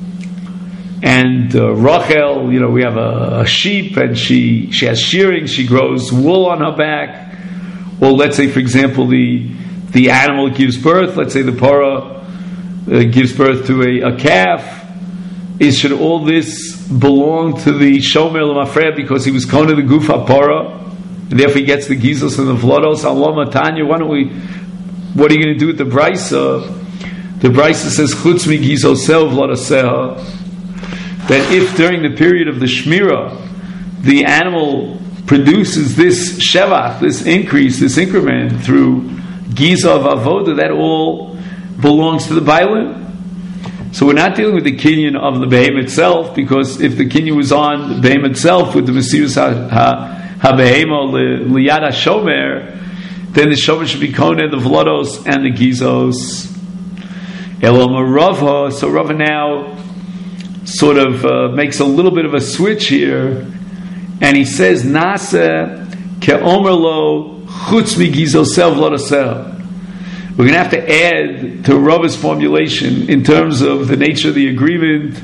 and uh, Rachel, you know, we have a, a sheep, and she she has shearing, she grows wool on her back. Or let's say, for example, the the animal gives birth. Let's say the parah uh, gives birth to a, a calf. Is should all this belong to the shomer l'mafreya because he was kona the gufa parah, and therefore he gets the gizos and the vlodos? Allah matanya. Why don't we? What are you going to do with the brisa? The brisa says chutz mi gizoseh vlodoseha, that if during the period of the shmira the animal produces this shevach, this increase, this increment through giza of avoda, that all belongs to the bailim. So we're not dealing with the kinyan of the behem itself, because if the kinyan was on the behem itself with the Mesiras HaBehemo liyad HaShomer, then the shomer should be koneh the vlodos and the gizos. Elom Rava, so Rava now sort of uh, makes a little bit of a switch here, and he says Nasa ke'omer lo chutz mi gizoseh vlodoseh. We're going to have to add to Rava's formulation in terms of the nature of the agreement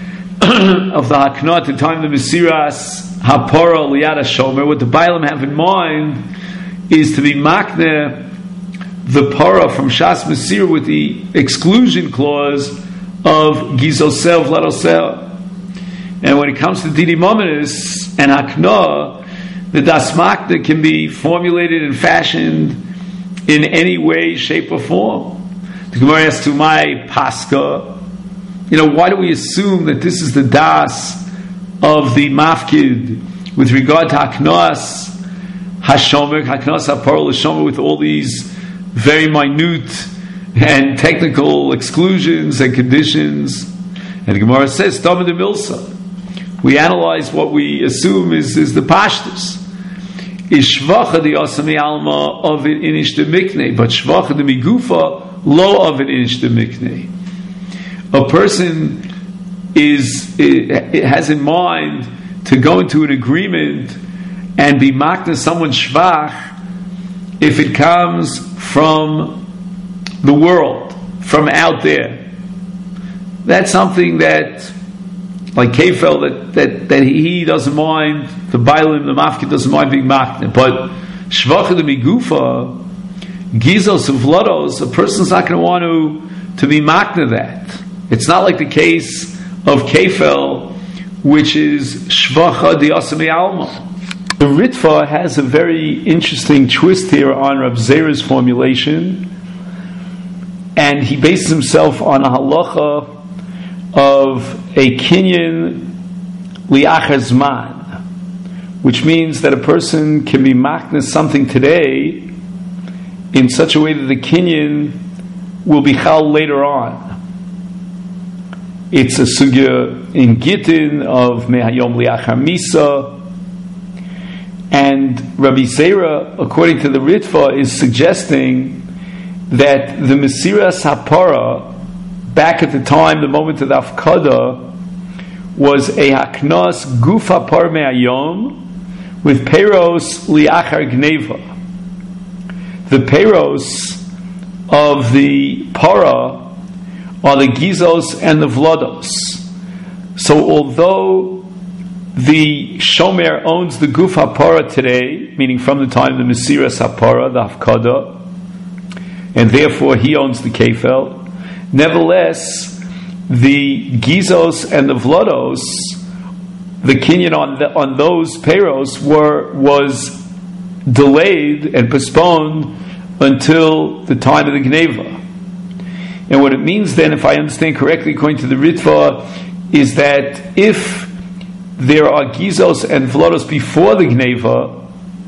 of the Hakna at the time of the Mesiras HaParah liyad HaShomer. What the Bailam have in mind is to be makne the parah from Shas Mesira with the exclusion clause of Gizoseh Vladoseh. And when it comes to Didi Mominis and Hakna, the das makna can be formulated and fashioned in any way, shape, or form. The Gemara asks to my Pascha, you know, why do we assume that this is the das of the mafkid with regard to Haknos Hashomer, Haknos HaParah L'Shomer, with all these very minute and technical exclusions and conditions? And the Gemara says, Tamid de Milsa. We analyze what we assume is, is the pashtus. Is shvacha the asami alma of it inish de mikne, but shvacha the migufa lo of it inish de mikne. A person is it has in mind to go into an agreement and be makna someone shvach if it comes from the world, from out there. That's something that, like Kefel, that, that, that he doesn't mind, the Bailim, the Mafkid doesn't mind being makna. But Shvacha the Migufa, Gizos of Vlodos, a person's not going to want to, to be makna that. It's not like the case of Kefel, which is Shvacha the Asami Alma. The Ritva has a very interesting twist here on Rav Zera's formulation, and he bases himself on a halacha of a kinyan li'achar zman, which means that a person can be makna something today in such a way that the kinyan will be chal later on. It's a sugya in Gittin of mehayom li'achar misa, and Rabbi Zera, according to the Ritva, is suggesting that the Mesiras HaParah, back at the time, the moment of the Afkada, was a Haknos Gufa Par Me'ayom with Peros Li'achar Gneva. The Peros of the Para are the Gizos and the Vlodos. So although the Shomer owns the Gufa Para today, meaning from the time of the Mesiras HaPara, the Afkada, and therefore he owns the Kefel, nevertheless, the Gizos and the Vlodos, the kinyan on the, on those Peros were was delayed and postponed until the time of the Gneva. And what it means then, if I understand correctly, according to the Ritva, is that if there are Gizos and Vlodos before the Gneva,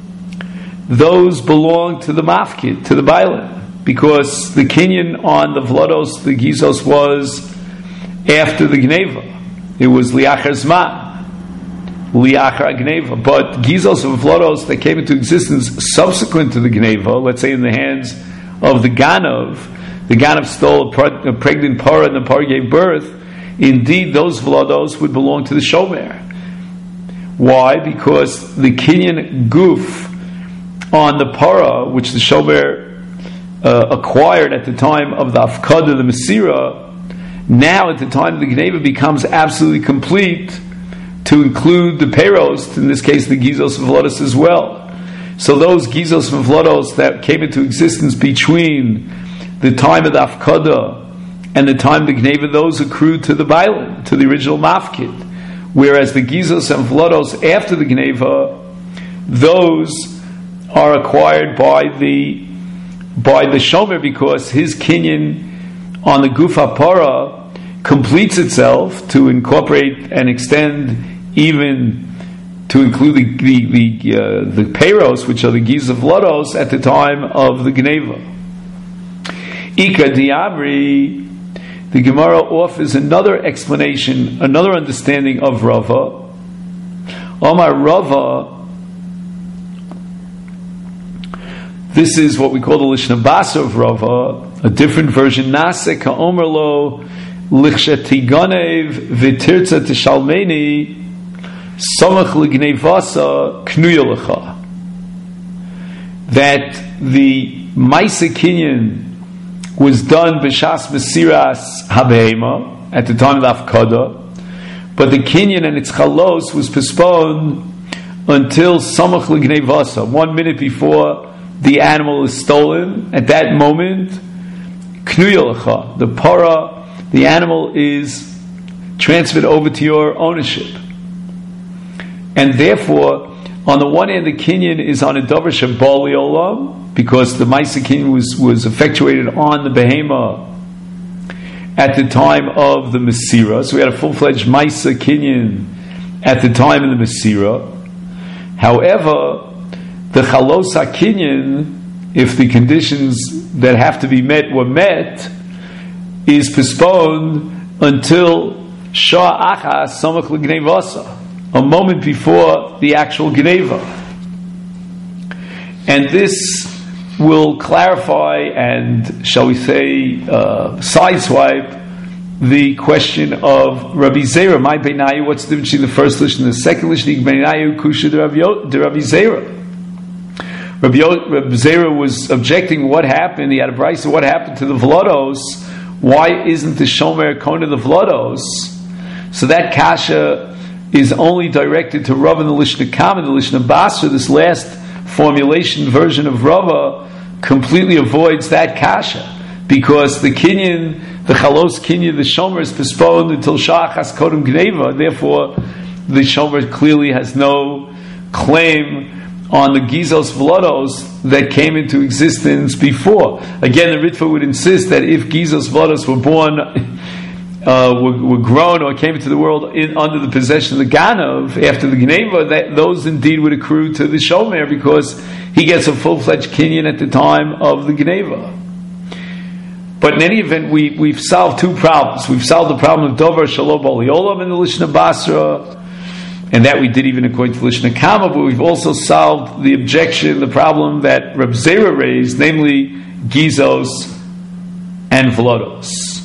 those belong to the Mafkid, to the Bailim, because the kinyan on the Vlodos, the Gizos, was after the Gneva. It was li'achar zman, li'achar Gneva. But Gizos and Vlodos that came into existence subsequent to the Gneva, let's say in the hands of the Ganav, the Ganav stole a, a pregnant Parah and the Parah gave birth, indeed those Vlodos would belong to the Shomer. Why? Because the kinyan guf on the Parah, which the Shomer Uh, acquired at the time of the Afkada, the Mesira, now at the time of the Gneva becomes absolutely complete to include the Peros, in this case the Gizos and Vlodos as well. So those Gizos and Vlodos that came into existence between the time of the Afkada and the time of the Gneva, those accrued to the Bailim, to the original Mafkid. Whereas the Gizos and Vlodos after the Gneva, those are acquired by the by the Shomer, because his kinyan on the Gufa Para completes itself to incorporate and extend even to include the the the, uh, the Peros, which are the Giz of Vlodos, at the time of the Gneva. Ika Diabri, the Gemara offers another explanation, another understanding of Rava. Omar Rava, this is what we call the Lishna Basa of Rava, a different version. Nase ka'omer lo lichshetiganev v'tirtza tishalmeni samach l'gnevasa knuya lecha. That the Maisa Kinyan was done b'shas Mesiras Habehema at the time of the Afkada, but the Kinyan and its chalos was postponed until samach l'gnevasa, one minute before the animal is stolen. At that moment, knuya lecha, the para, the animal is transferred over to your ownership, and therefore On the one hand, the kinyan is on a davar shebali olam, because the Maisa kinyan was, was effectuated on the behema at the time of the Mesira. So we had a full-fledged Maisa kinyan at the time of the Mesira. However, the Chalos HaKinyan, if the conditions that have to be met were met, is postponed until Shah Achas Samach L'Gnevasa, a moment before the actual Gneva. And this will clarify and, shall we say, uh, sideswipe the question of Rabbi Zera. My Beinayu, what's the difference between the first lishon and the second lishon? Beinayu Kusha de Rabbi Zera. Rabbi, Rabbi Zera was objecting what happened. He had a brayso, what happened to the Vlodos? Why isn't the Shomer Kona the Vlodos? So that kasha is only directed to Rav and the Lishna Kam and the Lishna Basra. This last formulation version of Rava completely avoids that kasha, because the kinyan, the Chalos kinyan, the Shomer is postponed until Shachas Kodem Gneva. Therefore, the Shomer clearly has no claim on the Gizos Vlodos that came into existence before. Again, the Ritva would insist that if Gizos Vlodos were born, uh, were, were grown or came into the world in, under the possession of the Ganav after the Gneva, that those indeed would accrue to the Shomer, because he gets a full-fledged kinyan at the time of the Gneva. But in any event, we, we've solved two problems. We've solved the problem of Dover Shalom Bali Olam in the Lishna Basra, and that we did even according to Lishna Kama, but we've also solved the objection, the problem that Reb Zera raised, namely Gizos and Vlodos.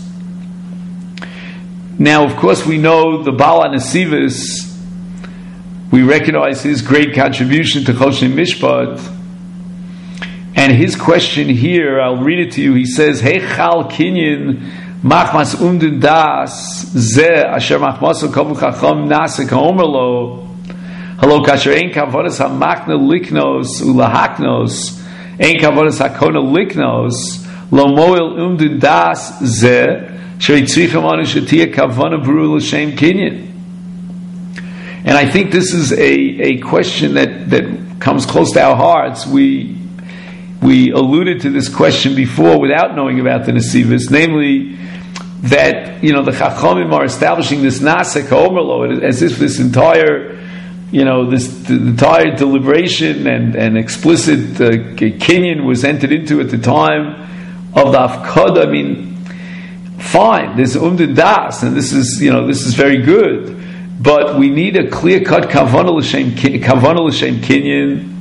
Now, of course, we know the Baal HaNesivis, we recognize his great contribution to Choshen Mishpat, and his question here, I'll read it to you, he says, Heichal Kinyan Machmas Undun Das Ze Asher Machmaso Kavu Chacham Nase Kaomerlo Halo Kasher Ein Kavodas HaMachna Liknos Ulahaknos Ein Kavodas HaKona Liknos Lo Moel Undun Das Ze Sheri Tzricham Anu Shatia Kavana Bru L'Shem Kinyan. And I think this is a, a question that, that comes close to our hearts. We we alluded to this question before without knowing about the Nesivos, namely that, you know, the Chachamim are establishing this Nase Ka'omerlo, as if this entire, you know, this the entire deliberation and, and explicit uh, kinyan was entered into at the time of the Hafkadah. I mean, fine, there's Umdin Das, and this is, you know, this is very good, but we need a clear-cut Kavanah L'Shem Kinyan.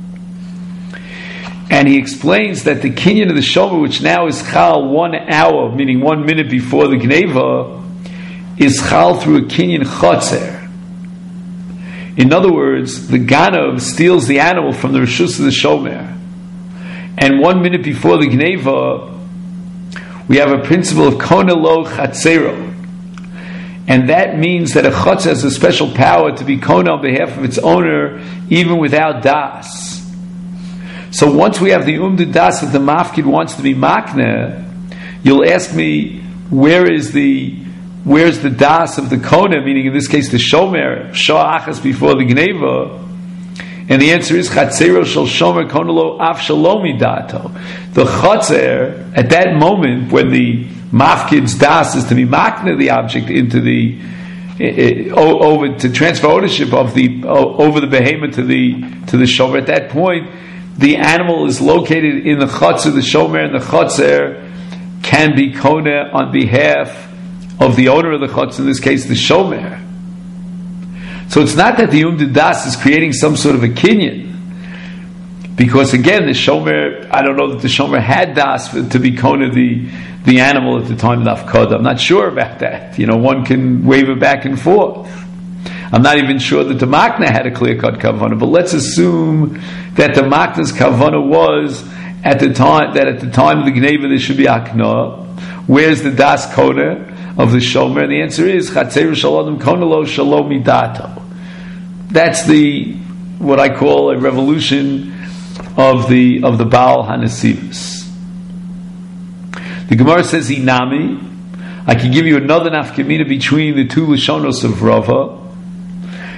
And he explains that the kinyan of the Shomer, which now is chal one hour, meaning one minute before the Gneva, is chal through a kinyan chotzer. In other words, the Ganav steals the animal from the Rishus of the Shomer. And one minute before the Gneva, we have a principle of kona lo chatzero. And that means that a chotzer has a special power to be kona on behalf of its owner, even without das. So once we have the umdu das that the mafkid wants to be makne, you'll ask me, where is the where's the das of the kona, meaning in this case the shomer, shah achas before the gneva? And the answer is chatzero shel shomer kona lo af shalomi dato. The chatzer, at that moment when the mafkid's das is to be makne the object into the uh, over to transfer ownership of the uh, over the behemoth to the to the shomer, at that point the animal is located in the chotzer, the shomer, and the chotzer can be kona on behalf of the owner of the chotzer, in this case the shomer. So it's not that the umdu das is creating some sort of a kinyan, because again the shomer, I don't know that the shomer had das to be kona the the animal at the time of Hafkadah. I'm not sure about that. You know, one can wave it back and forth. I'm not even sure that the Makna had a clear-cut kavanah, but let's assume that the Makna's kavanah was at the time that at the time of the Gneva there should be akna. Where's the das kona of the shomer? And the answer is chatzeru shalom kona lo shalom midato. That's the what I call a revolution of the of the Baal HaNesivis. The Gemara says inami. I can give you another nafkamina between the two lashonos of Rava.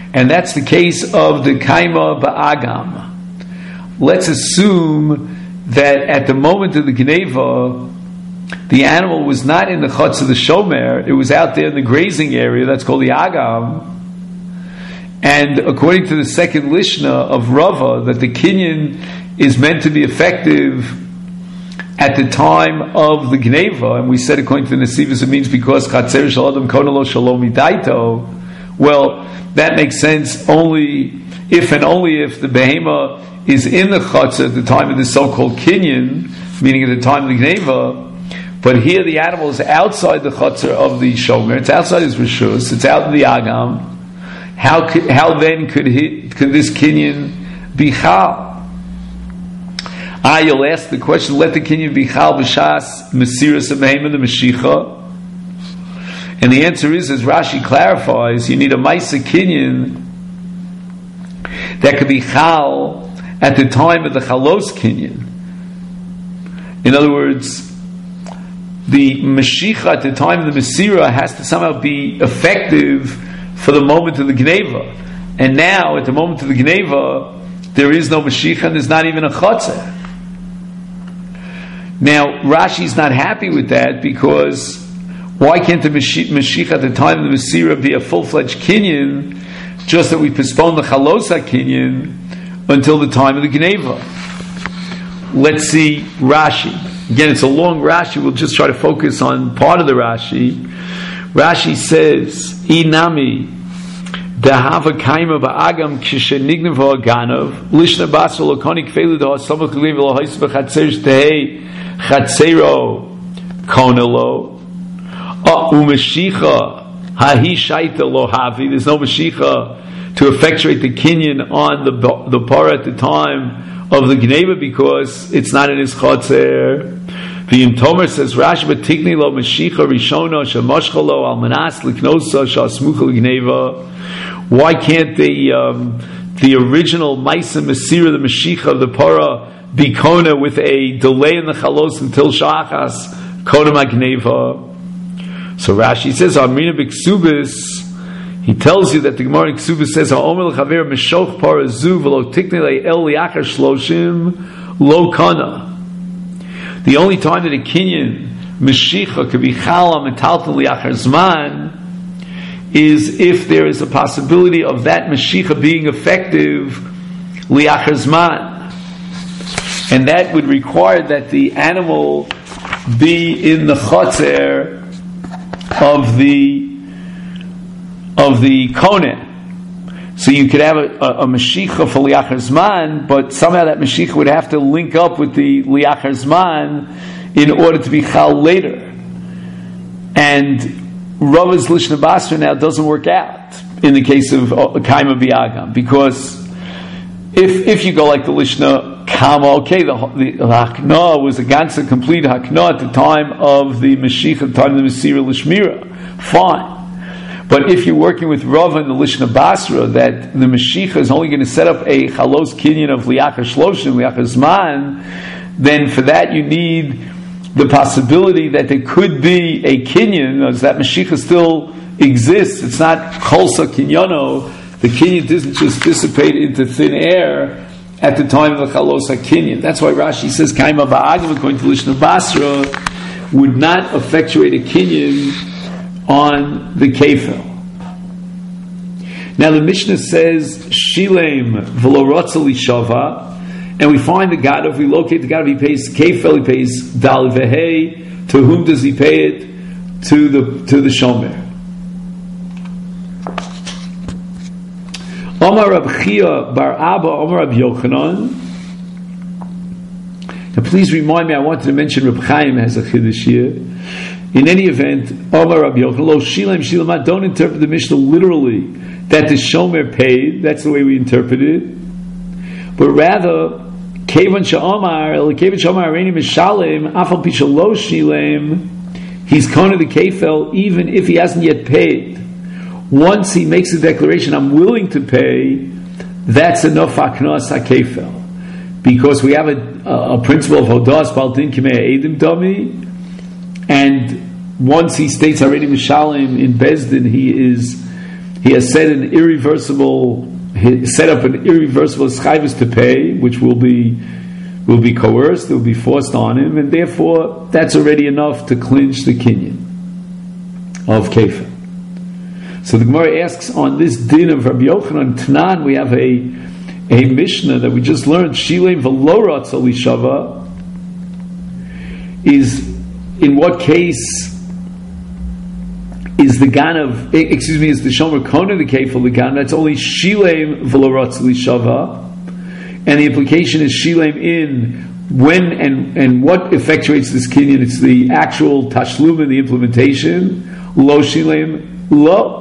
And that's the case of the kaima ba'agam. Let's assume that at the moment of the Geneva, the animal was not in the chutz of the shomer, it was out there in the grazing area, that's called the agam. And according to the second lishna of Rava, that the kinyan is meant to be effective at the time of the Geneva, and we said according to the Nesivos it means because chatzer shel adam kona lo shalom midaito. Well, that makes sense only if and only if the behema is in the chutz at the time of the so-called kinyan, meaning at the time of the Geneva. But here the animal is outside the chutzner of the shomer, it's outside his rishus, it's out in the agam. How could, how then could he, could this kinyan be chal? Ah, you'll ask the question, let the kinyan be chal b'shas mesiras behema the meshicha? And the answer is, as Rashi clarifies, you need a maisa kinyan that could be chal at the time of the chalos kinyan. In other words, the Mashiach at the time of the Mesira has to somehow be effective for the moment of the Geneva. And now, at the moment of the Geneva, there is no Mashiach and there's not even a Chotzer. Now, Rashi's not happy with that because why can't the Mashiach at the time of the Mesira be a full-fledged Kinyan, just that we postpone the Chalosa Kinyan until the time of the Geneva? Let's see Rashi. Again, it's a long Rashi. We'll just try to focus on part of the Rashi. Rashi says, "Inami dahava kaima ba'agam kishenignevo aganav lishna basel okonik feilu da samach levi lo hais b'chatzer shtei chatzero konelo u'mashicha hahi shaita lo havi." There's no mashicha to effectuate the kinyan on the the par at the time of the Geneva because it's not in his chotzer. V'im Tomer says Rashi, "V'tikni lo mashicha rishona shemoshcha lo al manas liknosa shasmucha l'Geneva." Why can't the um, the original Maisa Mesira, the mashicha of the para, be kona with a delay in the chalos until shachas kona magneva? So Rashi says, "Amrina b'ksubis." He tells you that the Gemara in Ksubis says, "Ha'omer l'chaver mishoch parazu v'lo tiknei le'el liachar shloshim lo kana." The only time that a kinyan meshicha could be chala metalton liachar zman is if there is a possibility of that meshicha being effective liachar zman, and that would require that the animal be in the chotzer of the of the konen. So you could have a, a, a Mashiach for Liachar Zman, but somehow that Mashiach would have to link up with the Liachar Zman in order to be Chal later. And Rava's Lishna Basra now doesn't work out in the case of uh, Kaima Biagam, because if if you go like the Lishna Kama, okay, the, the, the Hakna was a ganze complete Hakna at the time of the Mashiach, at the time of the Mesira Lishmira, fine. But if you're working with Rava and the Lishna Basra, that the Mashiach is only going to set up a Chalos Kinyan of Liachar Shloshim, Liachar Zman, then for that you need the possibility that there could be a Kinyan, as that Mashiach still exists. It's not Cholsa Kinyano. The Kinyan doesn't just dissipate into thin air at the time of the Chalos HaKinyan. That's why Rashi says, Kaima Ba'agam, according to Lishna Basra, would not effectuate a Kinyan on the kefil. Now the Mishnah says Shilem v'lo rotza lishava, and we find the Gadav, we locate the Gadav, he pays kefil, he pays dal vehei. To whom does he pay it? To the to the shomer. Omar Rab Chia bar Abba, Omar Rab Yochanan. Now please remind me, I wanted to mention Reb Chaim has a chiddush here. In any event, Omar Rabbi Yochanan, lo shilem shilema, don't interpret the Mishnah literally that the shomer paid. That's the way we interpret it. But rather, kevan she'omar, el kevan she'omar areini mishalem, afal pi shelo shilem, he's kona the kefel even if he hasn't yet paid. Once he makes a declaration, I'm willing to pay, that's enough haknas hakefel. Because we have a, a, a principle of hodas bal din kimei edim dami. And once he states already Mishalim in Bezdin, he is he has set an irreversible, set up an irreversible schayvus to pay, which will be will be coerced, will be forced on him, and therefore that's already enough to clinch the kinyan of kefir. So the Gemara asks, on this din of Rabbi Yochanan Tanan, we have a a Mishnah that we just learned, Shilem v'lo ratza lishava, is in what case is the gan of, excuse me, is the shomer kona the kefil the gan? That's only Shilem v'lo ratza lishava, and the implication is Shilem in when and and what effectuates this kinyan. It's the actual tashlum and the implementation. Lo Shilem lo.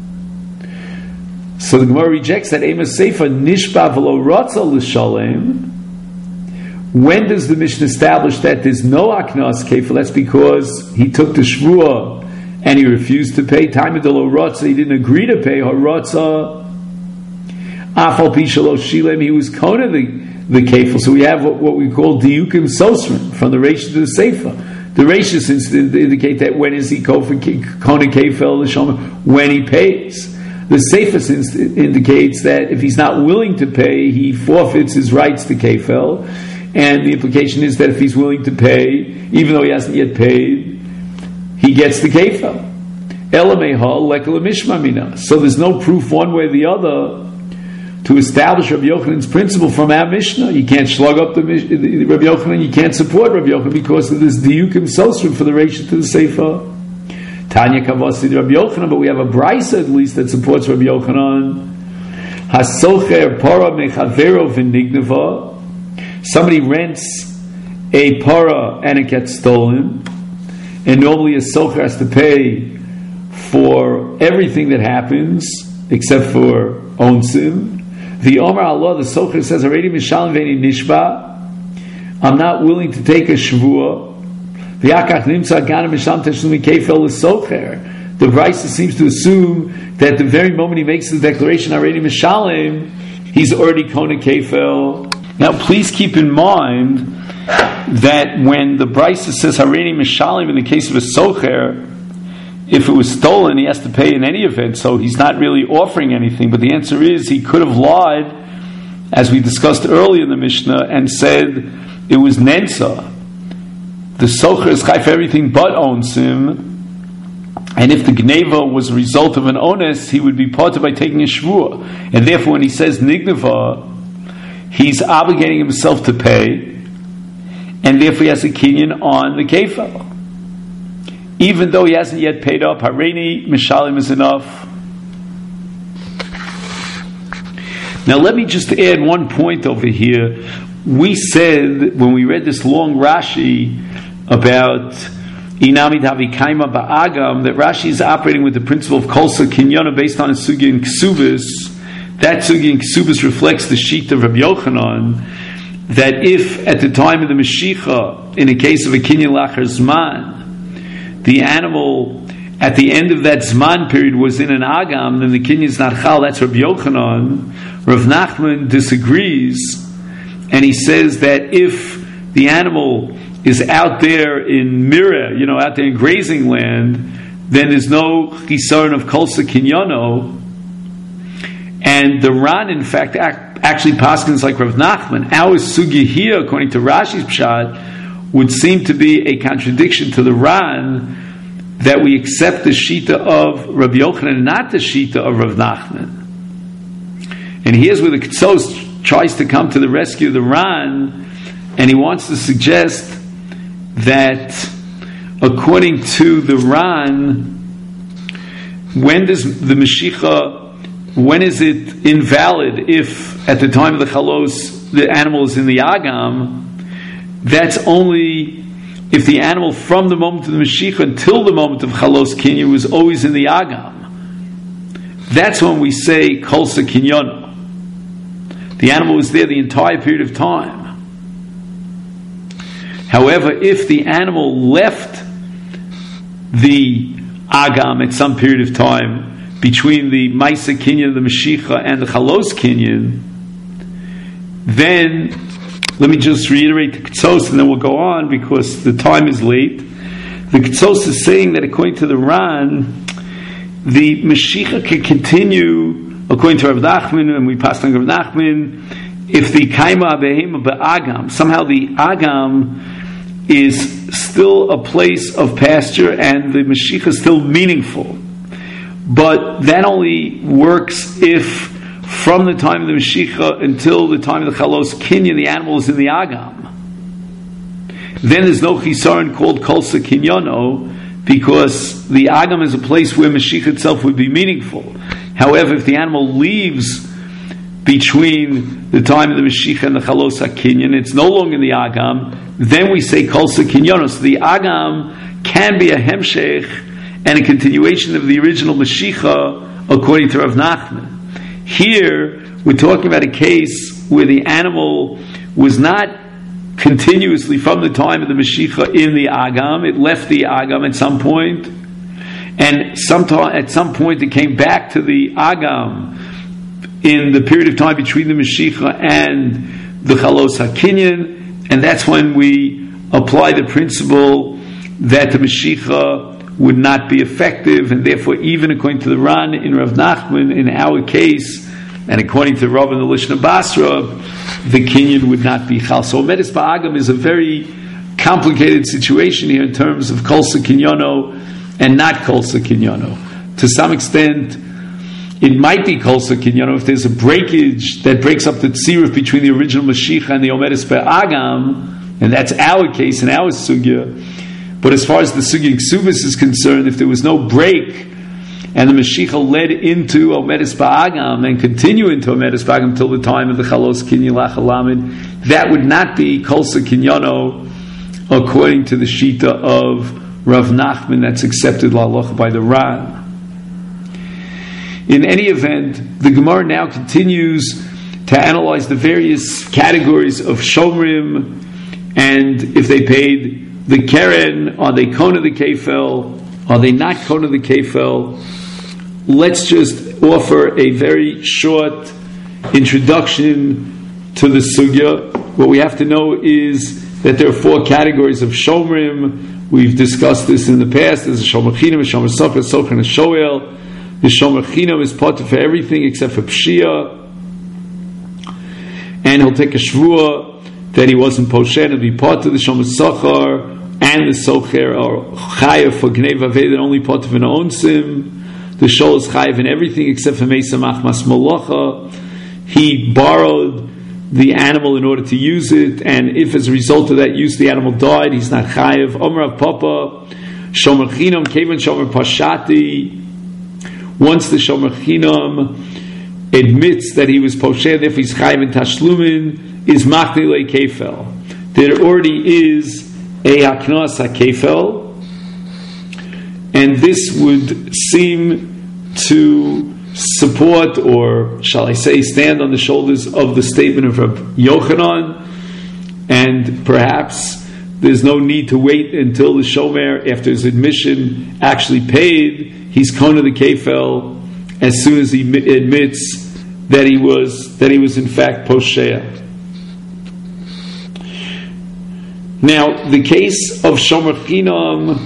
So the Gemara rejects that Amos Seifa Nishba v'lo ratza l'shalem. When does the Mishnah establish that there's no aknas kefil? That's because he took the shvua and he refused to pay. Time of the lo ratza, he didn't agree to pay. Haratza afal pi shelo shilem, he was kona the the kefil. So we have what, what we call diukim sosrim from the Reish to the Seifa. The Reish indicate that when is he kona kefil l'shalem? When he pays. The Seifus indicates that if he's not willing to pay, he forfeits his rights to kefil, and the implication is that if he's willing to pay, even though he hasn't yet paid, he gets the kefil. So there's no proof one way or the other to establish Rabbi Yochanan's principle from our Mishnah. You can't slug up the, the Rabbi Yochanan, you can't support Rabbi Yochanan because of this diukim sosrim for the ratio to the Sefer. Tanya Kavasi Rabbi Yochanan, but we have a brisa at least that supports Rabbi Yochanan. Hasocher para mechavero v'nigneva. Somebody rents a para and it gets stolen, and normally a socher has to pay for everything that happens except for onsim. The Omer Allah, the socher says, "Already mishalim ve'ini nishba." I'm not willing to take a shvua. The Brisa seems to assume that the very moment he makes the declaration, Areni Mishalim, he's already Kona Kefel. Now, please keep in mind that when the Brisa says Areni Mishalim in the case of a Socher, if it was stolen, he has to pay in any event, so he's not really offering anything. But the answer is he could have lied, as we discussed earlier in the Mishnah, and said it was Nensa. The socher is chai for everything but onsim, and if the gneva was a result of an ones, he would be parted by taking a shvua, and therefore when he says nigneva, he's obligating himself to pay, and therefore he has a kinyan on the kefil, even though he hasn't yet paid up. Hareini mishalim is enough. Now let me just add one point over here. We said when we read this long Rashi about Inami Davi Kaima Ba'agam that Rashi is operating with the principle of Kolsa Kinyana based on a Sugi and Ksubis. That Sugi and Ksubis reflects the sheet of Rabbi Yochanan that if at the time of the Mashiach, in a case of a Kinyan Lachar Zman, the animal at the end of that Zman period was in an Agam, then the Kinyan is not Chal. That's Rabbi Yochanan. Rav Nachman disagrees, and he says that if the animal is out there in Mireh, you know, out there in grazing land, then there's no chisaron of kolsa kinyano. And the Ran, in fact, act, actually paskins like Rav Nachman. Our sugi here, according to Rashi's pshat, would seem to be a contradiction to the Ran, that we accept the shita of Rabbi Yochanan and not the shita of Rav Nachman. And here's where the Ketzos tries to come to the rescue of the Ran, and he wants to suggest that according to the Ran, when does the Mashiach, when is it invalid if at the time of the Chalos the animal is in the Agam? That's only if the animal from the moment of the Mashiach until the moment of Chalos Kinyan was always in the Agam. That's when we say Kolsa Kinyan. The animal was there the entire period of time. However, if the animal left the Agam at some period of time between the Maisa Kinyan, the Mashiach, and the Chalos Kinyan, then, let me just reiterate the Ketzos and then we'll go on because the time is late. The Ketzos is saying that according to the Ran, the Mashiach can continue, according to Rav Nachman, and we passed on Rav Nachman, if the Kaima Behema Be'agam, somehow the Agam is still a place of pasture and the Mashiach is still meaningful. But that only works if from the time of the Mashiach until the time of the Chalos Kinyan, the animal is in the Agam. Then there's no Chisaron called Kolsa Kinyono, because the Agam is a place where Mashiach itself would be meaningful. However, if the animal leaves between the time of the Mashiach and the Chalos HaKinyan, it's no longer in the Agam, then we say Kolsa Kinyono. So the Agam can be a Hemshech and a continuation of the original Mashiach according to Rav Nachman. Here, we're talking about a case where the animal was not continuously from the time of the Mashiach in the Agam. It left the Agam at some point, and sometime, at some point it came back to the Agam in the period of time between the Mashiach and the Chalos HaKinyan, and that's when we apply the principle that the Mashiach would not be effective, and therefore even according to the Ran in Rav Nachman, in our case, and according to Rav and the Lishna Basra, the Kinyan would not be Chal. So Omedes Ba'agam is a very complicated situation here in terms of Kolsa Kinyono and not Kolsa Kinyono. To some extent, it might be Kolsa Kinyono if there's a breakage that breaks up the tziruf between the original Mashiach and the Omedes Ba'agam, and that's our case in our sugya. But as far as the Sugya Ksubis is concerned, if there was no break and the Mashiach led into Omedes Ba'agam and continue into Omedes Ba'agam until the time of the Chalos Kinyan Lachalamid, that would not be Kolsa Kinyono according to the Shita of Rav Nachman that's accepted La'alocha by the Ran. In any event, the Gemara now continues to analyze the various categories of Shomrim, and if they paid the Keren, are they Kona the Kefel? Are they not Kona the Kefel? Let's just offer a very short introduction to the Sugya. What we have to know is that there are four categories of Shomrim. We've discussed this in the past. There's a Shomer Chinam, a Shomer Sofer, a Socher, and a Shoel. The Shomer Chinam is potter for everything except for Pshia. And he'll take a Shvuah that he wasn't poshen, and be part of the Shomer Socher and the Socher are Chayav for Gnei Vaved, and only part of an Onsim. The Shol is Chayav in everything except for Mesa Machmas Molocha. He borrowed the animal in order to use it, and if as a result of that use the animal died, he's not Chayav. Omer of Papa, Shomer Chinam, Kevan Shomer Pashati. Once the Shomer Chinam admits that he was poshen, therefore he's Chayav in Tashlumin, is Machnei Kefel. There already is a Haknas HaKefel, and this would seem to support, or shall I say, stand on the shoulders of the statement of Rabbi Yochanan, and perhaps there's no need to wait until the Shomer, after his admission, actually paid. He's Kona the Kefel as soon as he admits that he was that he was in fact Posheah. Now, the case of Shomer Chinam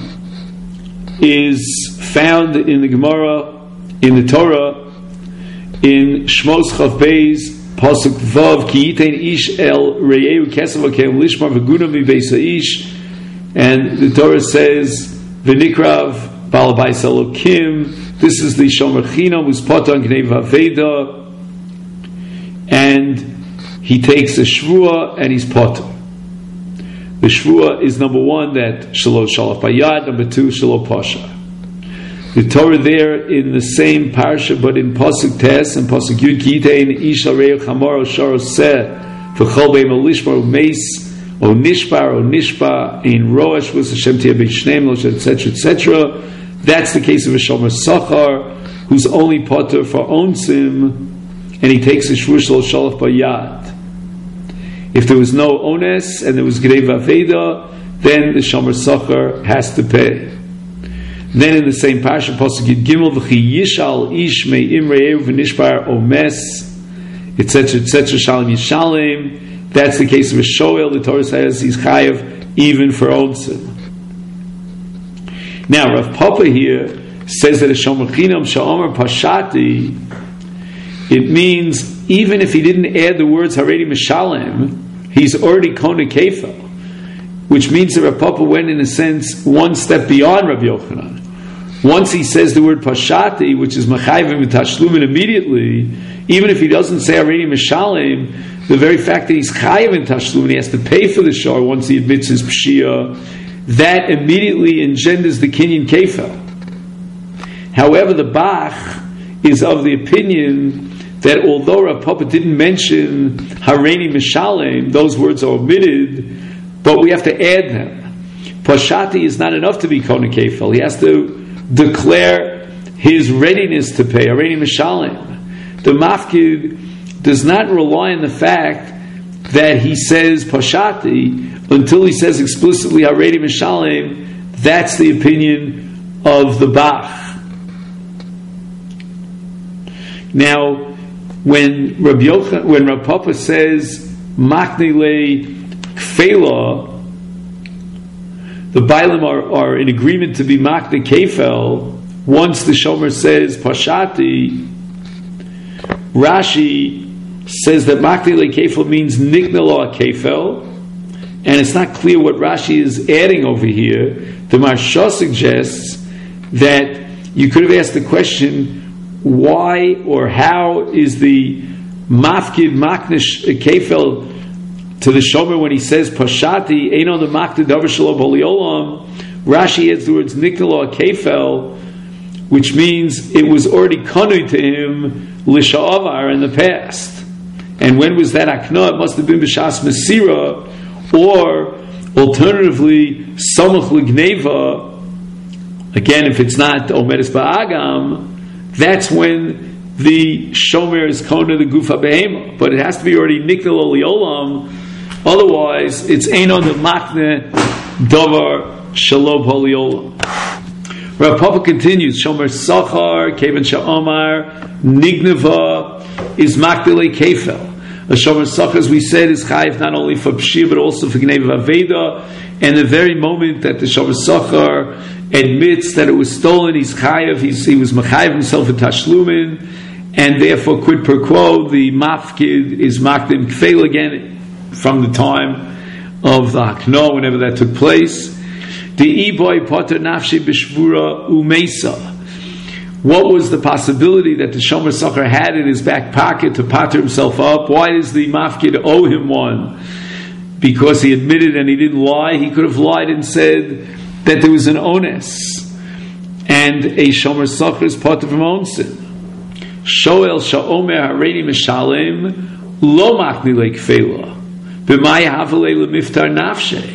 is found in the Gemara, in the Torah, in Shmos Chav Beis, Pasuk Vav, Ki Yitein Ish El Re'eu Kesav Hakeim Lishmar V'Gunam Mibeis Ha'ish, and the Torah says, V'Nikrav Baal Bais Elokim. This is the Shomer Chinam who's Potter on Gnei Vaveda, and he takes a Shvuah and he's Potter. The Shvuah is number one, that Shelo Shalach Bayad, number two, Shelo Pasha. The Torah there in the same parsha, but in Pasuk Tes and Pasuk Yud, Ki Yitein Ish Arei Chamor Shor Oseh V'chol Beim Olishmar Umeis O Nishbar O Nishba Ein Roash V'us Hashem Tiyeh B'Shneim et cetera et cetera. That's the case of a Shomer Sachar who's only potter for onsim, and he takes a Shvuah Shelo Shalach Bayad. If there was no ones and there was Gnei Vaveda, then the Shomer Sachar has to pay. Then in the same parsha, Pasuk Yud Gimel, V'chi Yishal Ish Me'im Re'eu V'nishbar Omes, et cetera et cetera. Shalom Yishalem. That's the case of a Shoel. The Torah says he's Chayav even for onsim. Now Rav Papa here says that a shomer chinam sha'omer pashati, it means even if he didn't add the words haredi mishalem, he's already kona kefel, which means that Rav Papa went in a sense one step beyond Rav Yochanan. Once he says the word pashati, which is machayvim v'tashlumin immediately, even if he doesn't say haredi mishalem, the very fact that he's chayav in tashlumin, he has to pay for the shor once he admits his pshia, that immediately engenders the kinyan kefel. However, the Bach is of the opinion that although Rav Papa didn't mention haredi mishalem, those words are omitted, but we have to add them. Pashati is not enough to be kona kefel. He has to declare his readiness to pay, haredi mishalem. The mafkid does not rely on the fact that he says pashati until he says explicitly haredi mishalem. That's the opinion of the Bach. Now, when Rabbi Yochanan, when Rav Papa says makne le kfela, the Bailim are, are in agreement to be makne kefel. Once the Shomer says pashati, Rashi says that makne le kefel means nikna lo kefel, and it's not clear what Rashi is adding over here. The Maharsha suggests that you could have asked the question, why or how is the mafkid maknish kefel to the shomer when he says pashati ain't on the makdid davar shelo boliolam? Rashi adds the words nikla kefel, which means it was already kanui to him lisha'avar in the past. And when was that akna? It must have been b'shas mesira, or alternatively samach l'gneva. Again, if it's not omedes ba'agam, that's when the shomer is kona the gufa behema, but it has to be already nikdal oliolam. Otherwise, it's ein on the makne davar shelo poliolam. Rav Papa continues: shomer sachar kevan sha'omar nigneva is makdele kefel. A shomer sachar, as we said, is chayiv not only for pshir but also for gneva aveda. And the very moment that the shomer sachar admits that it was stolen, he's chayav, he's, he was machayiv himself in tashlumin, and therefore quid per quo, the mafkid is makdim kfeil again from the time of the hakno, whenever that took place. The iboy poter nafshi b'shvura umesa. What was the possibility that the shomer sachar had in his back pocket to pater himself up? Why does the mafkid owe him one? Because he admitted and he didn't lie. He could have lied and said that there was an onus, and a shomer sachar is part of his own sin. Shoel sha'omer haredi mishalem lo makni le kfela b'may havalei lemiftar nafshe.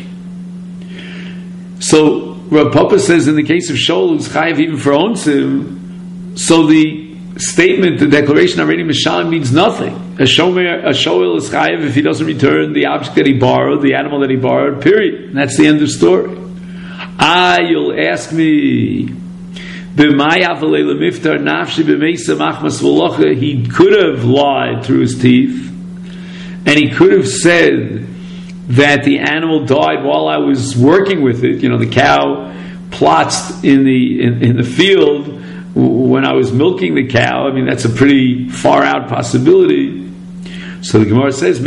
So Rav Papa says in the case of Shoel, who's chayiv even for own sin, so the statement, the declaration haredi mishalem means nothing. A shomer, a shoel is chayiv if he doesn't return the object that he borrowed, the animal that he borrowed. Period. And that's the end of the story. Ah, you'll ask me, he could have lied through his teeth, and he could have said that the animal died while I was working with it. You know, the cow plots in the in, in the field when I was milking the cow. I mean, that's a pretty far out possibility. So the Gemara says,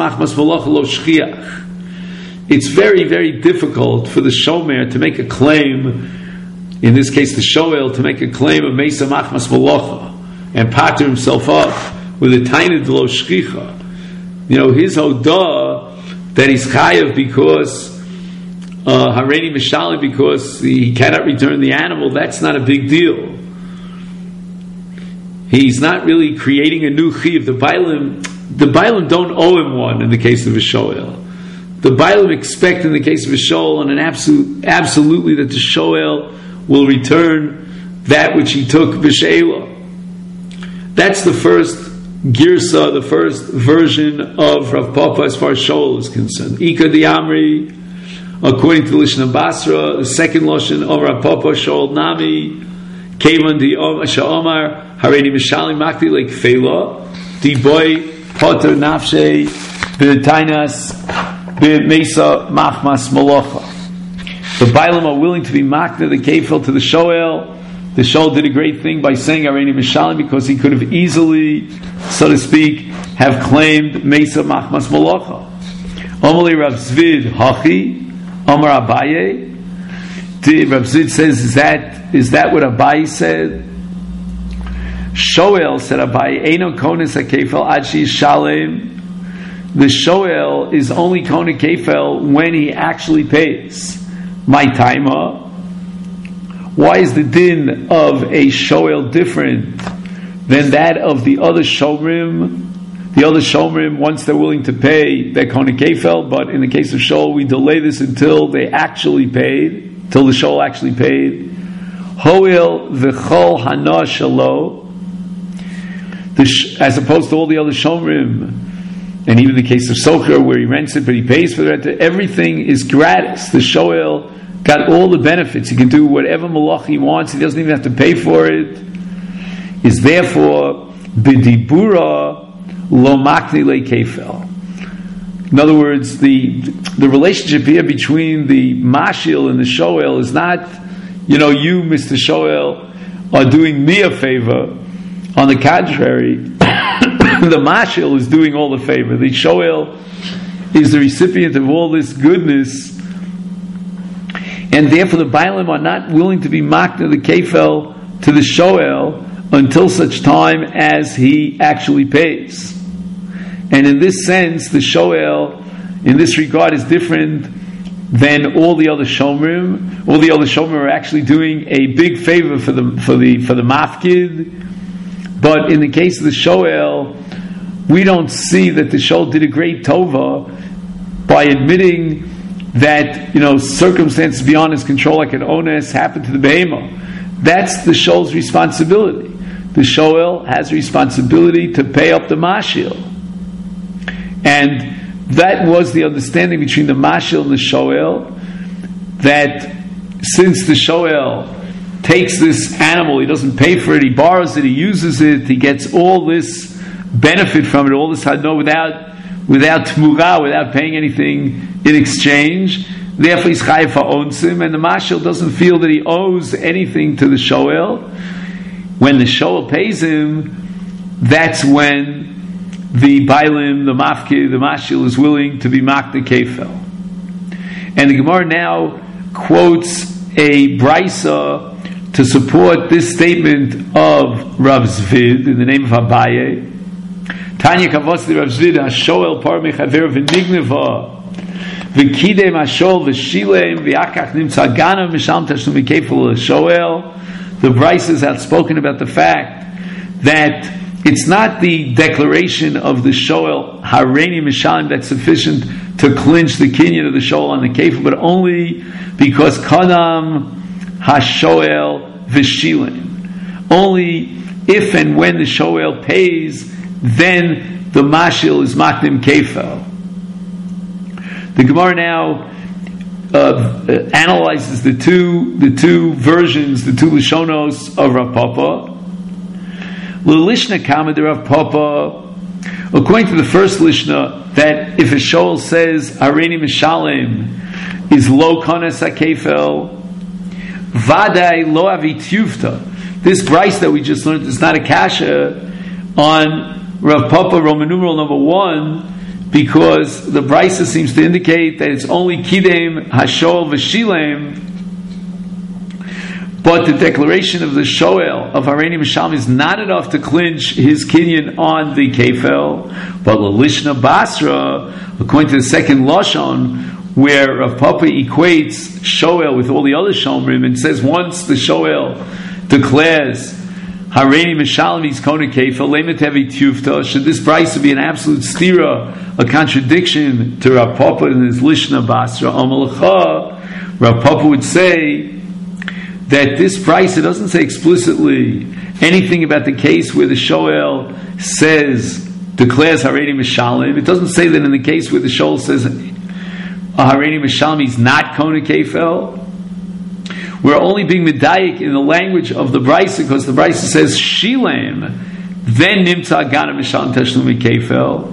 it's very, very difficult for the shomer to make a claim, in this case the shoel, to make a claim of Mesa Machmas Malacha and pater himself up with a tiny delo shchicha. You know, his hodah that he's chayav because uh, haredi mishalem because he cannot return the animal, that's not a big deal. He's not really creating a new chiv. The Bailim, the Bailim don't owe him one in the case of a shoel. The Bailim expect in the case of a shoel and an absolute, absolutely that the shoel will return that which he took b'sheila. That's the first girsa, the first version of Rav Papa as far as shoel is concerned. Ika di'amri, according to Lishna Basra, the second lashon of Rav Papa, shoel nami, kevan di sha'omar haredi mishalim makti like fela, di boy poter nafshe b'tainas Mesa Machmas Malacha. The Bailam are willing to be makna the kefil to the shoel the Shaul did a great thing by saying Hareini Mishalim because he could have easily, so to speak, have claimed Mesa Machmas Malacha. Omali Rav Zvid Hachi, Omar Abaye. Rav Zvid says, is that, is that what Abaye said? Shoel said Abaye, Eino Konis HaKefel Ad Shalem. The Shoel is only Kona Kefel when he actually pays. My timer. Why is the din of a Shoel different than that of the other Shomrim? The other Shomrim, once they're willing to pay, they're Kona Kefel, but in the case of Shoel, we delay this until they actually paid, till the Shoel actually paid. Hoil v'chol hana shalo. As opposed to all the other Shomrim, and even the case of Socher, where he rents it, but he pays for the rent, everything is gratis. The Shoel got all the benefits. He can do whatever malach he wants. He doesn't even have to pay for it. Is therefore b'dibura lo makni le kefel. In other words, the the relationship here between the mashil and the shoel is not, you know, you, Mister Shoel, are doing me a favor. On the contrary, the mashil is doing all the favor. The shoel is the recipient of all this goodness. And therefore the Bailim are not willing to be makna the kefel to the shoel until such time as he actually pays. And in this sense, the shoel, in this regard, is different than all the other shomrim. All the other shomrim are actually doing a big favor for the for the for the mafkid. But in the case of the shoel, we don't see that the shoel did a great tova by admitting that, you know, circumstances beyond his control, like an ones, happened to the behemoth. That's the shoel's responsibility. The shoel has responsibility to pay up the mashil. And that was the understanding between the mashil and the shoel, that since the shoel takes this animal, he doesn't pay for it, he borrows it, he uses it, he gets all this benefit from it, all this hadno without without tmura, without paying anything in exchange. Therefore he's chayav ha'onsim, and the mashil doesn't feel that he owes anything to the shoel. When the shoel pays him, that's when the bailim, the mafkid, the mashil is willing to be makna kefel. And the Gemara now quotes a brisa to support this statement of Rav Zvid in the name of Abaye. Tanya kavos li Rav Zvid hashoel par mechaver v'nigneva v'kidem hashol v'shilem v'akach nimtza ganav misham tashlum kefel l'shoel. The brisa is outspoken about the fact that it's not the declaration of the shoel hareini mishalim that's sufficient to clinch the kinyan of the shoel on the kefil, but only because kadam hashoel v'shilim. Only if and when the shoel pays, then the mashil is maknim kefil. The Gemara now uh, uh, analyzes the two the two versions, the two lishonos of Rav Papa. L'lishna kama Rav Papa, according to the first lishna, that if a shoel says hareini mishalim is lo konas hakefel, vaday lo avit yufta. This price that we just learned is not a kasha on Rav Papa Roman numeral number one, because the brisa seems to indicate that it's only kidem hashol v'shilem. But the declaration of the shoel of hareini mishalim is not enough to clinch his kinyan on the kefel. But l'lishna basra, according to the second lashon, where Rav Papa equates shoel with all the other shomrim and says once the shoel declares hareini mishalim he's kona kefel lemet hevi tufta, should this price be an absolute stira, a contradiction to Rav Papa in his lishna basra amalacha? Rav Papa would say that this price, it doesn't say explicitly anything about the case where the shoel says, declares hareini mishalim. It doesn't say that in the case where the shoel says hareini mishalim he's not kona kefel. We're only being medayik in the language of the brisa, because the brisa says shilem, then nimtza gana mishalim tashlumi kefel.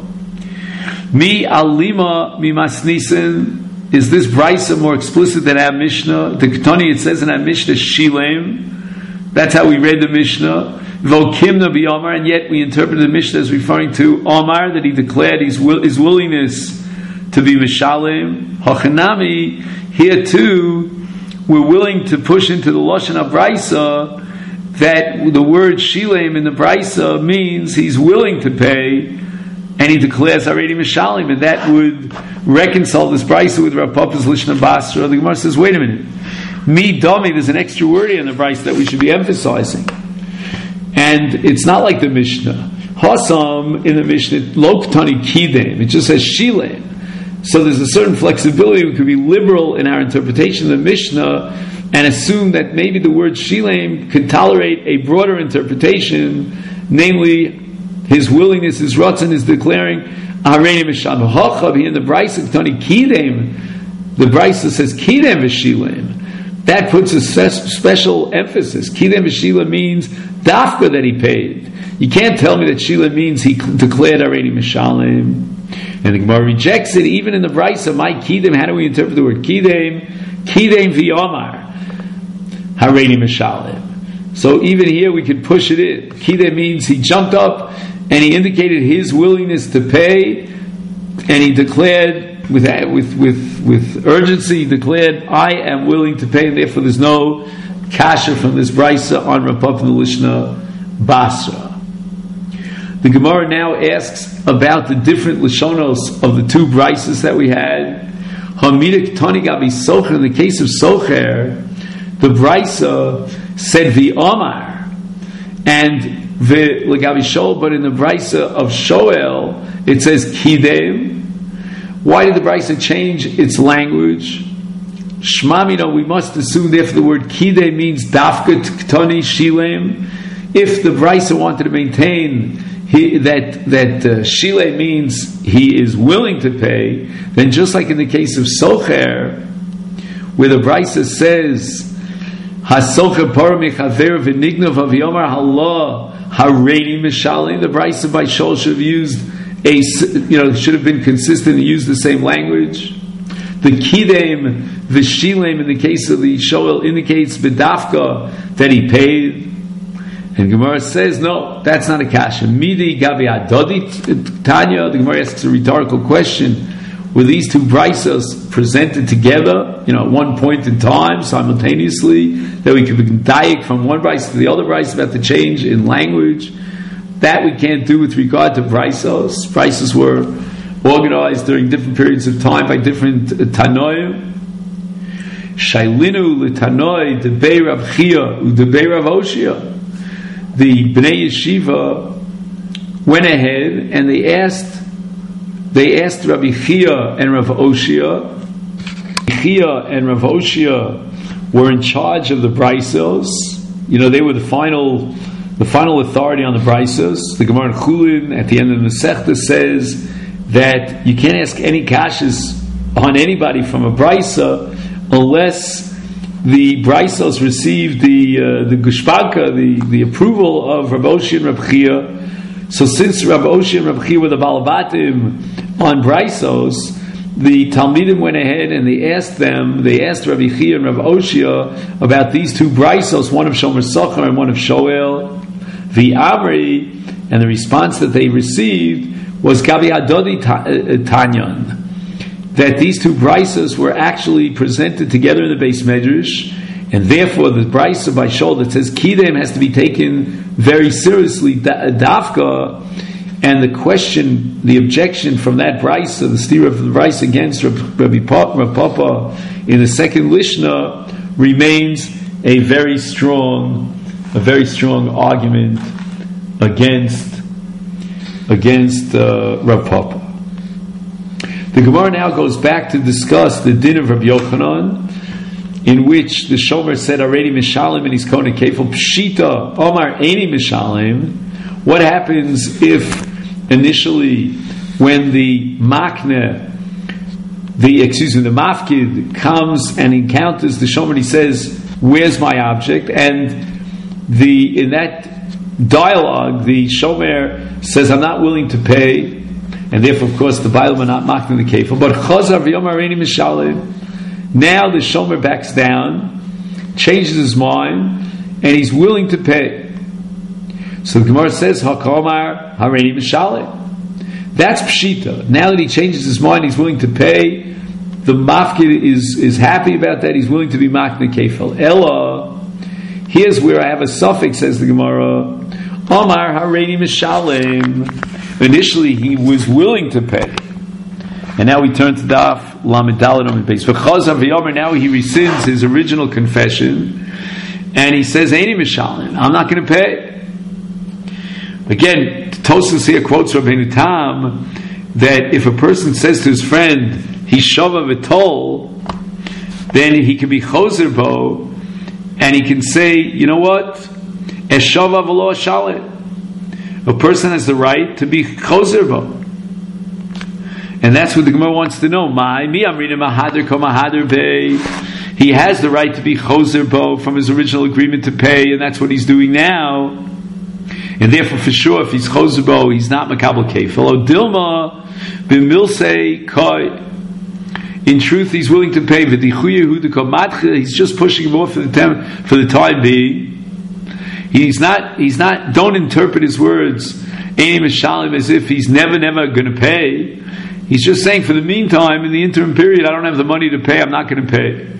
Mi alima mi masnisen. Is this brisa more explicit than our Mishnah? The Ketani, it says in our Mishnah, Shilem, That's how we read the Mishnah. Vokimna b'Omar, and yet we interpret the Mishnah as referring to Omar, that he declared his, will, his willingness to be Mishalem. Hachanami, here too, we're willing to push into the Lashon HaBraisa that the word Shilem in the Braisa means he's willing to pay, and he declares already Mishalem, and that would reconcile this Braisa with Rav Papa's Lishna Basra. The Gemara says, wait a minute, Mi Dami, there's an extra word here in the Braisa that we should be emphasizing. And it's not like the Mishnah. Hasam in the Mishnah, Loktani Kidem, it just says Shilem. So there's a certain flexibility. We could be liberal in our interpretation of the Mishnah and assume that maybe the word Shilem could tolerate a broader interpretation, namely his willingness, his ratzon is declaring Hareini Mishalem. Hachav here in the Brisa Ktani Kidem, the Brisa says Kidem v'Shilem. That puts a special emphasis. Kidem v'Shilem means dafka that he paid. You can't tell me that Shila means he declared Hareini Mishalem. And the Gemara rejects it, even in the Brisa. My Kidem, how do we interpret the word Kidem? Kidem v'Omar Hareini Mishalem. So even here we could push it in. Kidem means he jumped up and he indicated his willingness to pay, and he declared with with with with urgency. He declared, "I am willing to pay," and therefore there's no kasha from this brisa on Rav Papa and the Lishna Basra. The Gemara now asks about the different lishonos of the two brisas that we had. Hamidik Tani Gabi Socher. In the case of Socher, the brisa said v'Omar, and the Lagabi Shoel, but in the brisa of Shoel it says Kidem. Why did the brisa change its language? Shmamino, we must assume therefore the word Kidem means Dafka Ktoni Shilem. If the brisa wanted to maintain he, that that uh, Shilem means he is willing to pay, then just like in the case of Socher, where the brisa says Hasocher Parah Mechaver V'Nignav Aviyomar Halah Hareini Mishalem, the brisa by Shoel should have used a, you know, should have been consistent and used the same language. The Kidem V'Shilem in the case of the Shoel indicates B'Dafka that he paid. And Gemara says, no, that's not a kasha. Midi Gabi Adodi Tanya. The Gemara asks a rhetorical question. Were these two brisas presented together, you know, at one point in time, simultaneously, that we could be daik from one brisa to the other brisa about the change in language? That we can't do with regard to brisas. Brisas were organized during different periods of time by different uh, tanoim. Shailinu l'tanoi debei Rav Chia u'debei Rav Oshia. The Bnei Yeshiva went ahead and they asked they asked Rabbi Chia and Rav Oshia. Chia and Rav Oshia were in charge of the brisas. You know, they were the final the final authority on the brisas. The Gemara in Chulin at the end of the Masechta says that you can't ask any kashas on anybody from a brisa unless the brisas received the uh, the gushpanka, the, the approval of Rav Oshia and Rav Chia. So since Rav Oshia and Rav Chia were the balabatim on brisas, the Talmidim went ahead and they asked them, they asked Rabbi Chia and Rav Oshia about these two brisas, one of Shomer Socher and one of Shoel. The Amri, and the response that they received was Gabi Adodi Tanyan, that these two brisas were actually presented together in the Beis Medrash, and therefore the brisa by Shoel that says Kidem has to be taken very seriously, Dafka, and the question, the objection from that brisa, the stira of the brisa against Rabbi Papa in the second Lishna remains a very strong, a very strong argument against against uh, Rav Papa. The Gemara now goes back to discuss the din of Rabbi Yochanan, in which the Shomer said already Mishalem and he's Kona Kefil Pshita Omar Eini Mishalem. What happens if initially when the Makne, the excuse me, the Mafkid comes and encounters the Shomer, he says, "Where's my object?" And the in that dialogue, the Shomer says, "I'm not willing to pay." And therefore, of course, the Bailam are not mocking the kefil. But Chazar v'Yomar Eini Mishalem. Now the Shomer backs down, changes his mind, and he's willing to pay. So the Gemara says, Hakamar Hareini Mishalem. That's Pshita. Now that he changes his mind, he's willing to pay. The mafkid is, is happy about that. He's willing to be makna kefel. Ella, here's where I have a suffix, says the Gemara. Omar Hareini Mishalem. Initially, he was willing to pay. And now we turn to Daf Lamed Daled Amud Beis. V'chazav v'yomer, now he rescinds his original confession. And he says, Eini Mishalem. I'm not going to pay. Again, Tosfos here quotes Rabbeinu Tam that if a person says to his friend, he's shava v'tol, then he can be choser bo, and he can say, you know what? Es shava v'lo shalet. A person has the right to be choser bo. And that's what the Gemara wants to know. My, mi amrina mahader ko mahader bei. He has the right to be choser bo from his original agreement to pay, and that's what he's doing now. And therefore, for sure, if he's choser bo, he's not makabel kefel. Dilma b'milsei koi. In truth, he's willing to pay. He's just pushing him off for the time, for the time being. He's not. He's not. Don't interpret his words Eini Mishalem as if he's never, never going to pay. He's just saying, for the meantime, in the interim period, I don't have the money to pay. I'm not going to pay.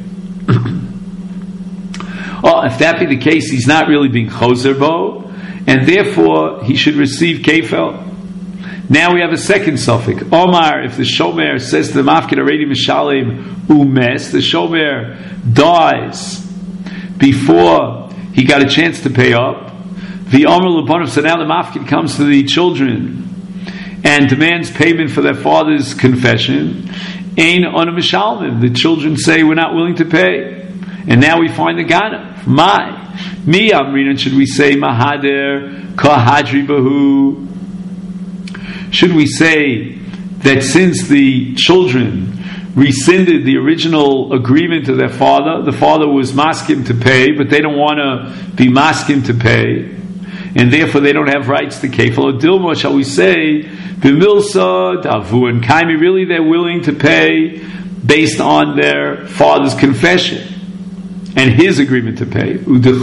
Oh, if that be the case, he's not really being choser bo, and therefore he should receive kefel. Now we have a second suffix. Omar, if the shomer says to the mafkid Hareini Mishalem umes, the shomer dies before he got a chance to pay up. The Omer Lebanov, so now the mafkid comes to the children and demands payment for their father's confession. Ein ona mishalmim. The children say, we're not willing to pay. And now we find the ganav. My. Mi amrina, should we say mahader kahadri bahu? Should we say that since the children rescinded the original agreement of their father, the father was maskim to pay, but they don't want to be maskim to pay, and therefore they don't have rights to kefil or dilma, shall we say, b'milsa, davu, and kaimi, really they're willing to pay based on their father's confession and his agreement to pay.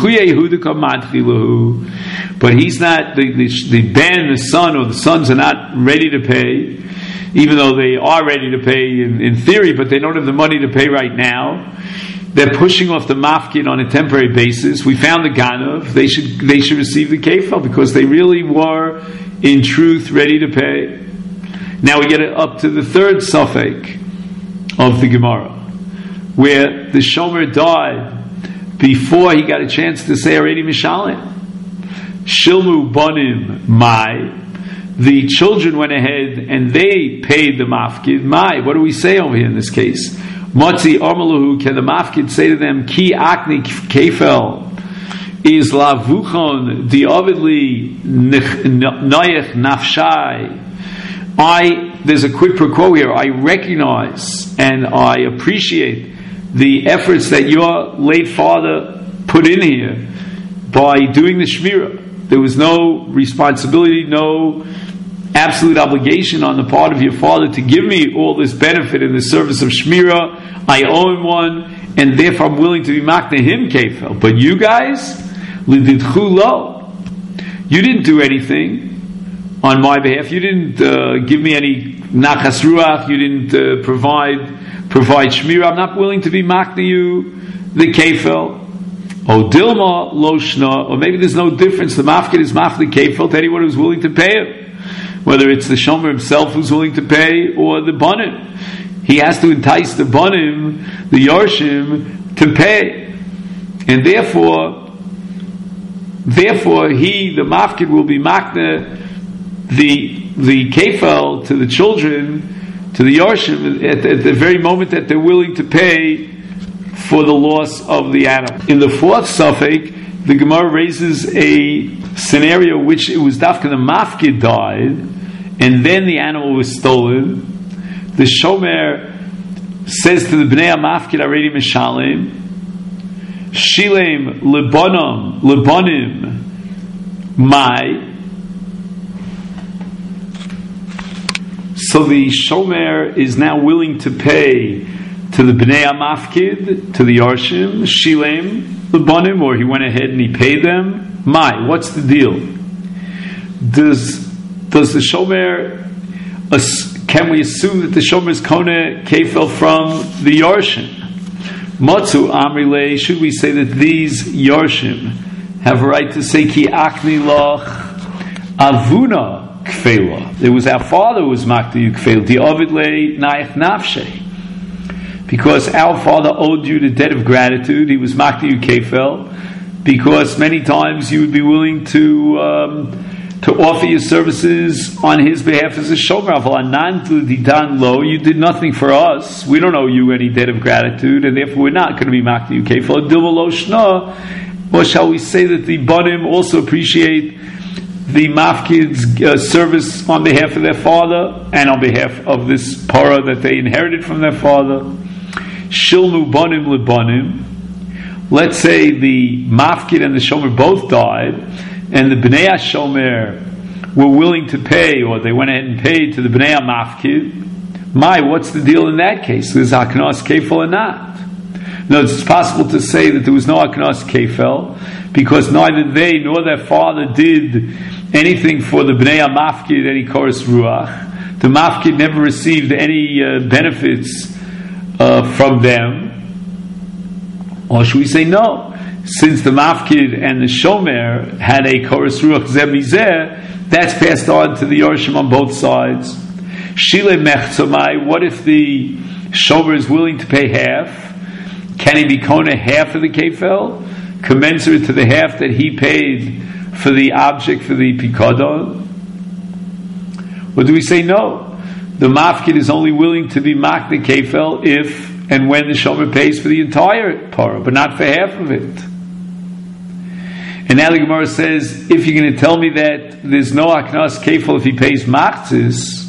But he's not, the, the, the ben, the son, or the sons are not ready to pay, even though they are ready to pay in, in theory, but they don't have the money to pay right now. They're pushing off the mafkid on a temporary basis. We found the ganav. They should they should receive the kefil because they really were, in truth, ready to pay. Now we get it up to the third suffix of the Gemara, where the shomer died before he got a chance to say Hareini Mishalem. Shilmu banim mai. The children went ahead and they paid the mafkid. Mai, what do we say over here in this case? Motzi Amaluhu, can the mafkid say to them, Ki akni kefel is lavuchon diavidli noyech nafshai. I, there's a quid pro quo here. I recognize and I appreciate the efforts that your late father put in here by doing the shmirah. There was no responsibility, no absolute obligation on the part of your father to give me all this benefit in the service of shmirah. I owe him one, and therefore I'm willing to be makna him kefel. But you guys, lididchu lo, you didn't do anything on my behalf. You didn't uh, give me any nachas ruach. You didn't uh, provide provide shmirah. I'm not willing to be makna you the kefel. O dilma lo shna, or maybe there's no difference. The mafkid is mafli kefel to anyone who's willing to pay him. Whether it's the shomer himself who's willing to pay, or the banim. He has to entice the banim, the yarshim, to pay. And therefore, therefore he, the mafkid, will be makna the the kefel to the children, to the yarshim, at, at the very moment that they're willing to pay for the loss of the animal. In the fourth suffix, the Gemara raises a scenario which it was dafka the mafkid died, and then the animal was stolen. The shomer says to the bnei mafkid Hareini Mishalem, shilem lebanim lebanim mai. So the shomer is now willing to pay to the bnei mafkid, to the yarshim, shilem. lebanim, or he went ahead and he paid them. My, what's the deal? Does does the shomer, can we assume that the shomer is kone kefel from the Yorshim? Matzu Amrile, should we say that these Yorshim have a right to say ki akni loch avuna kfela? It was our father who was makti kfel. Di ovid le naich nafshe. Because our father owed you the debt of gratitude, he was makti kefel. Because many times you would be willing to um, to offer your services on his behalf as a shomer. You did nothing for us. We don't owe you any debt of gratitude, and therefore we're not going to be makti kefel. Or shall we say that the banim also appreciate the mafkid's uh, service on behalf of their father and on behalf of this para that they inherited from their father? Shilmu banim lebanim. Let's say the mafkid and the shomer both died, and the bnei shomer were willing to pay, or they went ahead and paid to the bnei mafkid. My, what's the deal in that case? Is haknas kefel or not? No, it's possible to say that there was no haknas kefel because neither they nor their father did anything for the bnei mafkid, any chorus ruach. The mafkid never received any uh, benefits uh, from them. Or should we say no? Since the mafkid and the shomer had a chorus ruach zemizeh, that's passed on to the Yorshim on both sides. Shile mechzomai, what if the shomer is willing to pay half? Can he be kona half of the kefel, commensurate to the half that he paid for the object, for the pikadon? Or do we say no? The mafkid is only willing to be mak the kefel if and when the shomer pays for the entire parah, but not for half of it. And now the Gemara says, if you're going to tell me that there's no haknas kefel if he pays machzis,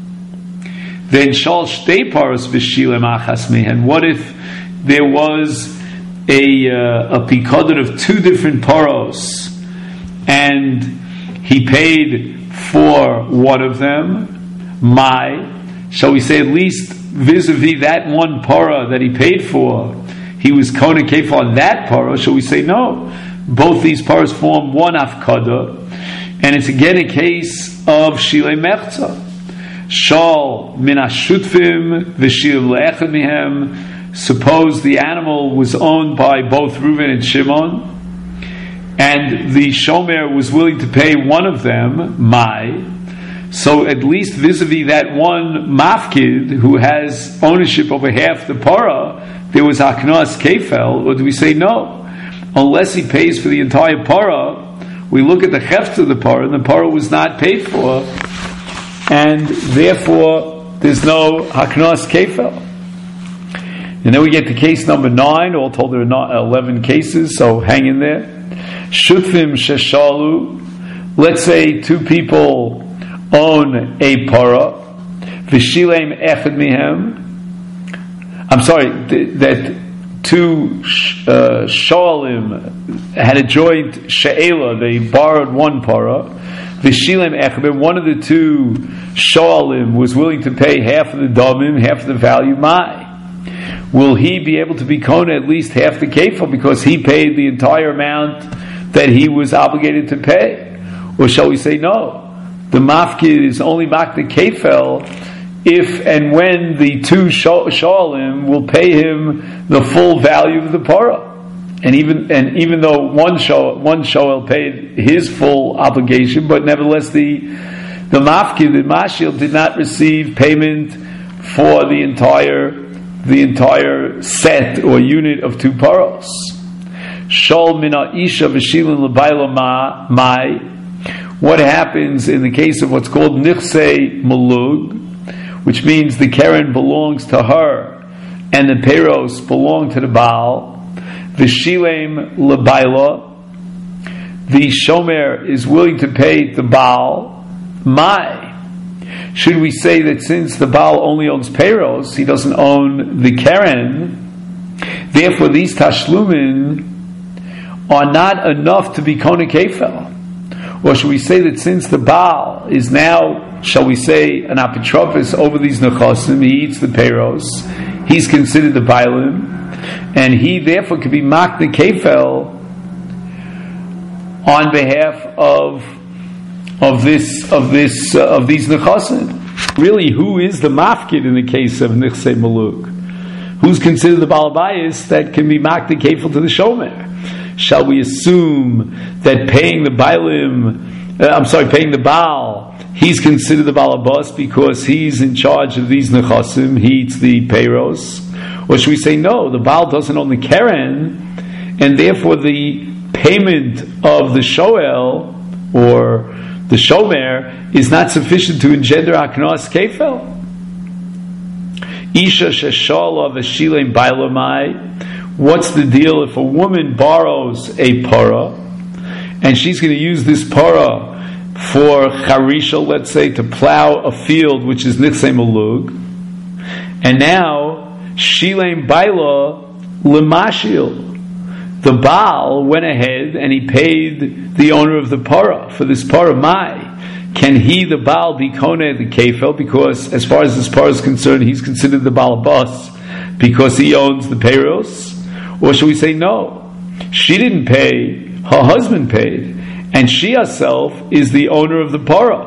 then shal shtei paros b'shilem achas mehen. What if there was a uh, a pikadon of two different paros, and he paid for one of them? My, shall we say at least vis-a-vis that one para that he paid for, he was kona kefel on that para? Shall we say no? Both these paras form one afkada, and it's again a case of shilei mechza. Shal min ashutfim v'shil le'echad mihem. Suppose the animal was owned by both Reuven and Shimon, and the shomer was willing to pay one of them, my. So at least vis-a-vis that one mafkid who has ownership over half the para, there was haknas kefel. Or do we say no? Unless he pays for the entire para, we look at the heft of the para, and the para was not paid for, and therefore there's no haknas kefel. And then we get to case number nine. All told, there are not eleven cases, so hang in there. Shutfim sheshalu. Let's say two people own a para. V'shilem echad mihem. I'm sorry, th- that two uh, shoalim had a joint she'ela. They borrowed one para. V'shilem echad. One of the two shoalim was willing to pay half of the damim, half of the value. My, will he be able to be kona at least half the kefil because he paid the entire amount that he was obligated to pay? Or shall we say no? The mafkid is only mak the kefil if and when the two shoalim will pay him the full value of the para. And even and even though one shoal one shoal paid his full obligation, but nevertheless the the mafkid, the mashil, did not receive payment for the entire the entire set or unit of two paros. Shol mina isha v'shilin l'bayla ma mai. What happens in the case of what's called nichsei malug, which means the keren belongs to her and the peros belong to the baal. V'shilem l'bayla, the shomer is willing to pay the baal. My, should we say that since the baal only owns peros, he doesn't own the keren, therefore these tashlumin are not enough to be kona kefel? Or should we say that since the baal is now, shall we say, an apotropos over these nechasim, he eats the peros, he's considered the bailim, and he therefore could be makne kefel on behalf of of this of this uh, of these nechasim. Really, who is the mafkid in the case of nichsei maluk? Who's considered the balabayis that can be makne kefel to the shomer? Shall we assume that paying the bailim, uh, I'm sorry, paying the baal, he's considered the balabas because he's in charge of these nechasim, he eats the payros? Or should we say no, the baal doesn't own the keren, and therefore the payment of the shoel or the shomer is not sufficient to engender aknos kefel? Isha sheshala v'shilem bailamai. What's the deal if a woman borrows a para and she's going to use this para for charisha, let's say, to plow a field which is nichsei malug, and now shilem baila lemashil, the Baal went ahead and he paid the owner of the para for this para mai. Can he, the Baal, be koneh the kefel? Because as far as this para is concerned, he's considered the balabas because he owns the payros. Or should we say no? She didn't pay; her husband paid, and she herself is the owner of the para.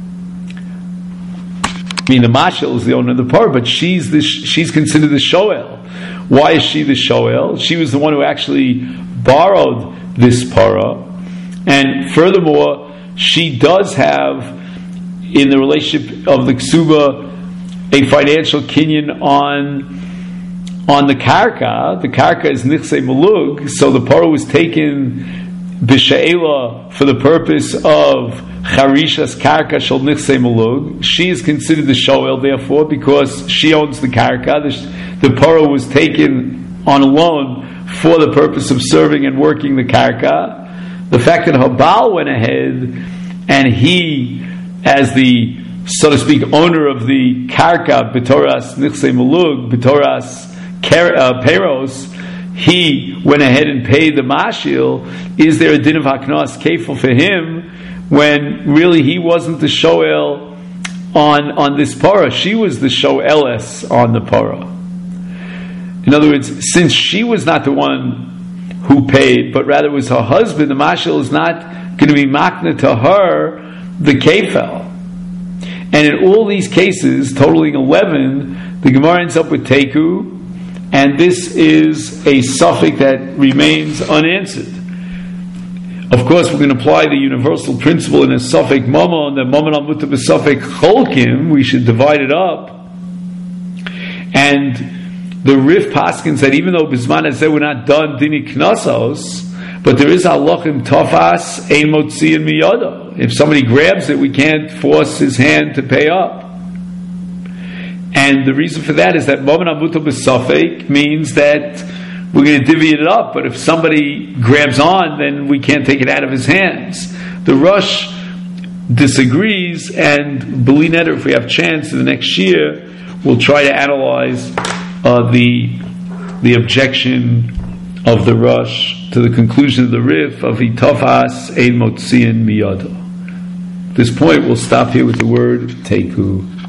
I mean, the mashal is the owner of the para, but she's the, she's considered the shoel. Why is she the shoel? She was the one who actually borrowed this para, and furthermore, she does have, in the relationship of the ksuba, a financial kinyan on on the karka. The karka is nichsei malug, so the para was taken b'she'ela for the purpose of charishas karka shel nichsei malug. She is considered the shoel, therefore, because she owns the karka. The, the para was taken on a loan for the purpose of serving and working the karka. The fact that her Baal went ahead and he, as the, so to speak, owner of the karka, b'toras nichsei malug, b'toras uh, peros, he went ahead and paid the mashil. Is there a din of haknas kefil for him when really he wasn't the shoel on on this para? She was the shoeles on the para. In other words, since she was not the one who paid, but rather it was her husband, the mashil is not going to be makna to her the kefel. And in all these cases, totaling eleven, the Gemara ends up with teku, and this is a suffix that remains unanswered. Of course, we're going to apply the universal principle in a suffix mamon, the mamon al muta b'suffix cholkim. We should divide it up. And the Rif paskins that even though bisman has said we're not done dini knasos, but there is halachim tofas ein motziin miyado. If somebody grabs it, we can't force his hand to pay up. And the reason for that is that Momen Amuto B'Safek means that we're going to divvy it up, but if somebody grabs on, then we can't take it out of his hands. The Rosh disagrees, and B'li Neder, if we have chance in the next year, we'll try to analyze uh, the the objection of the Rosh to the conclusion of the Rif of Hitofas Ein Motziin Miyado. At this point, we'll stop here with the word Teku.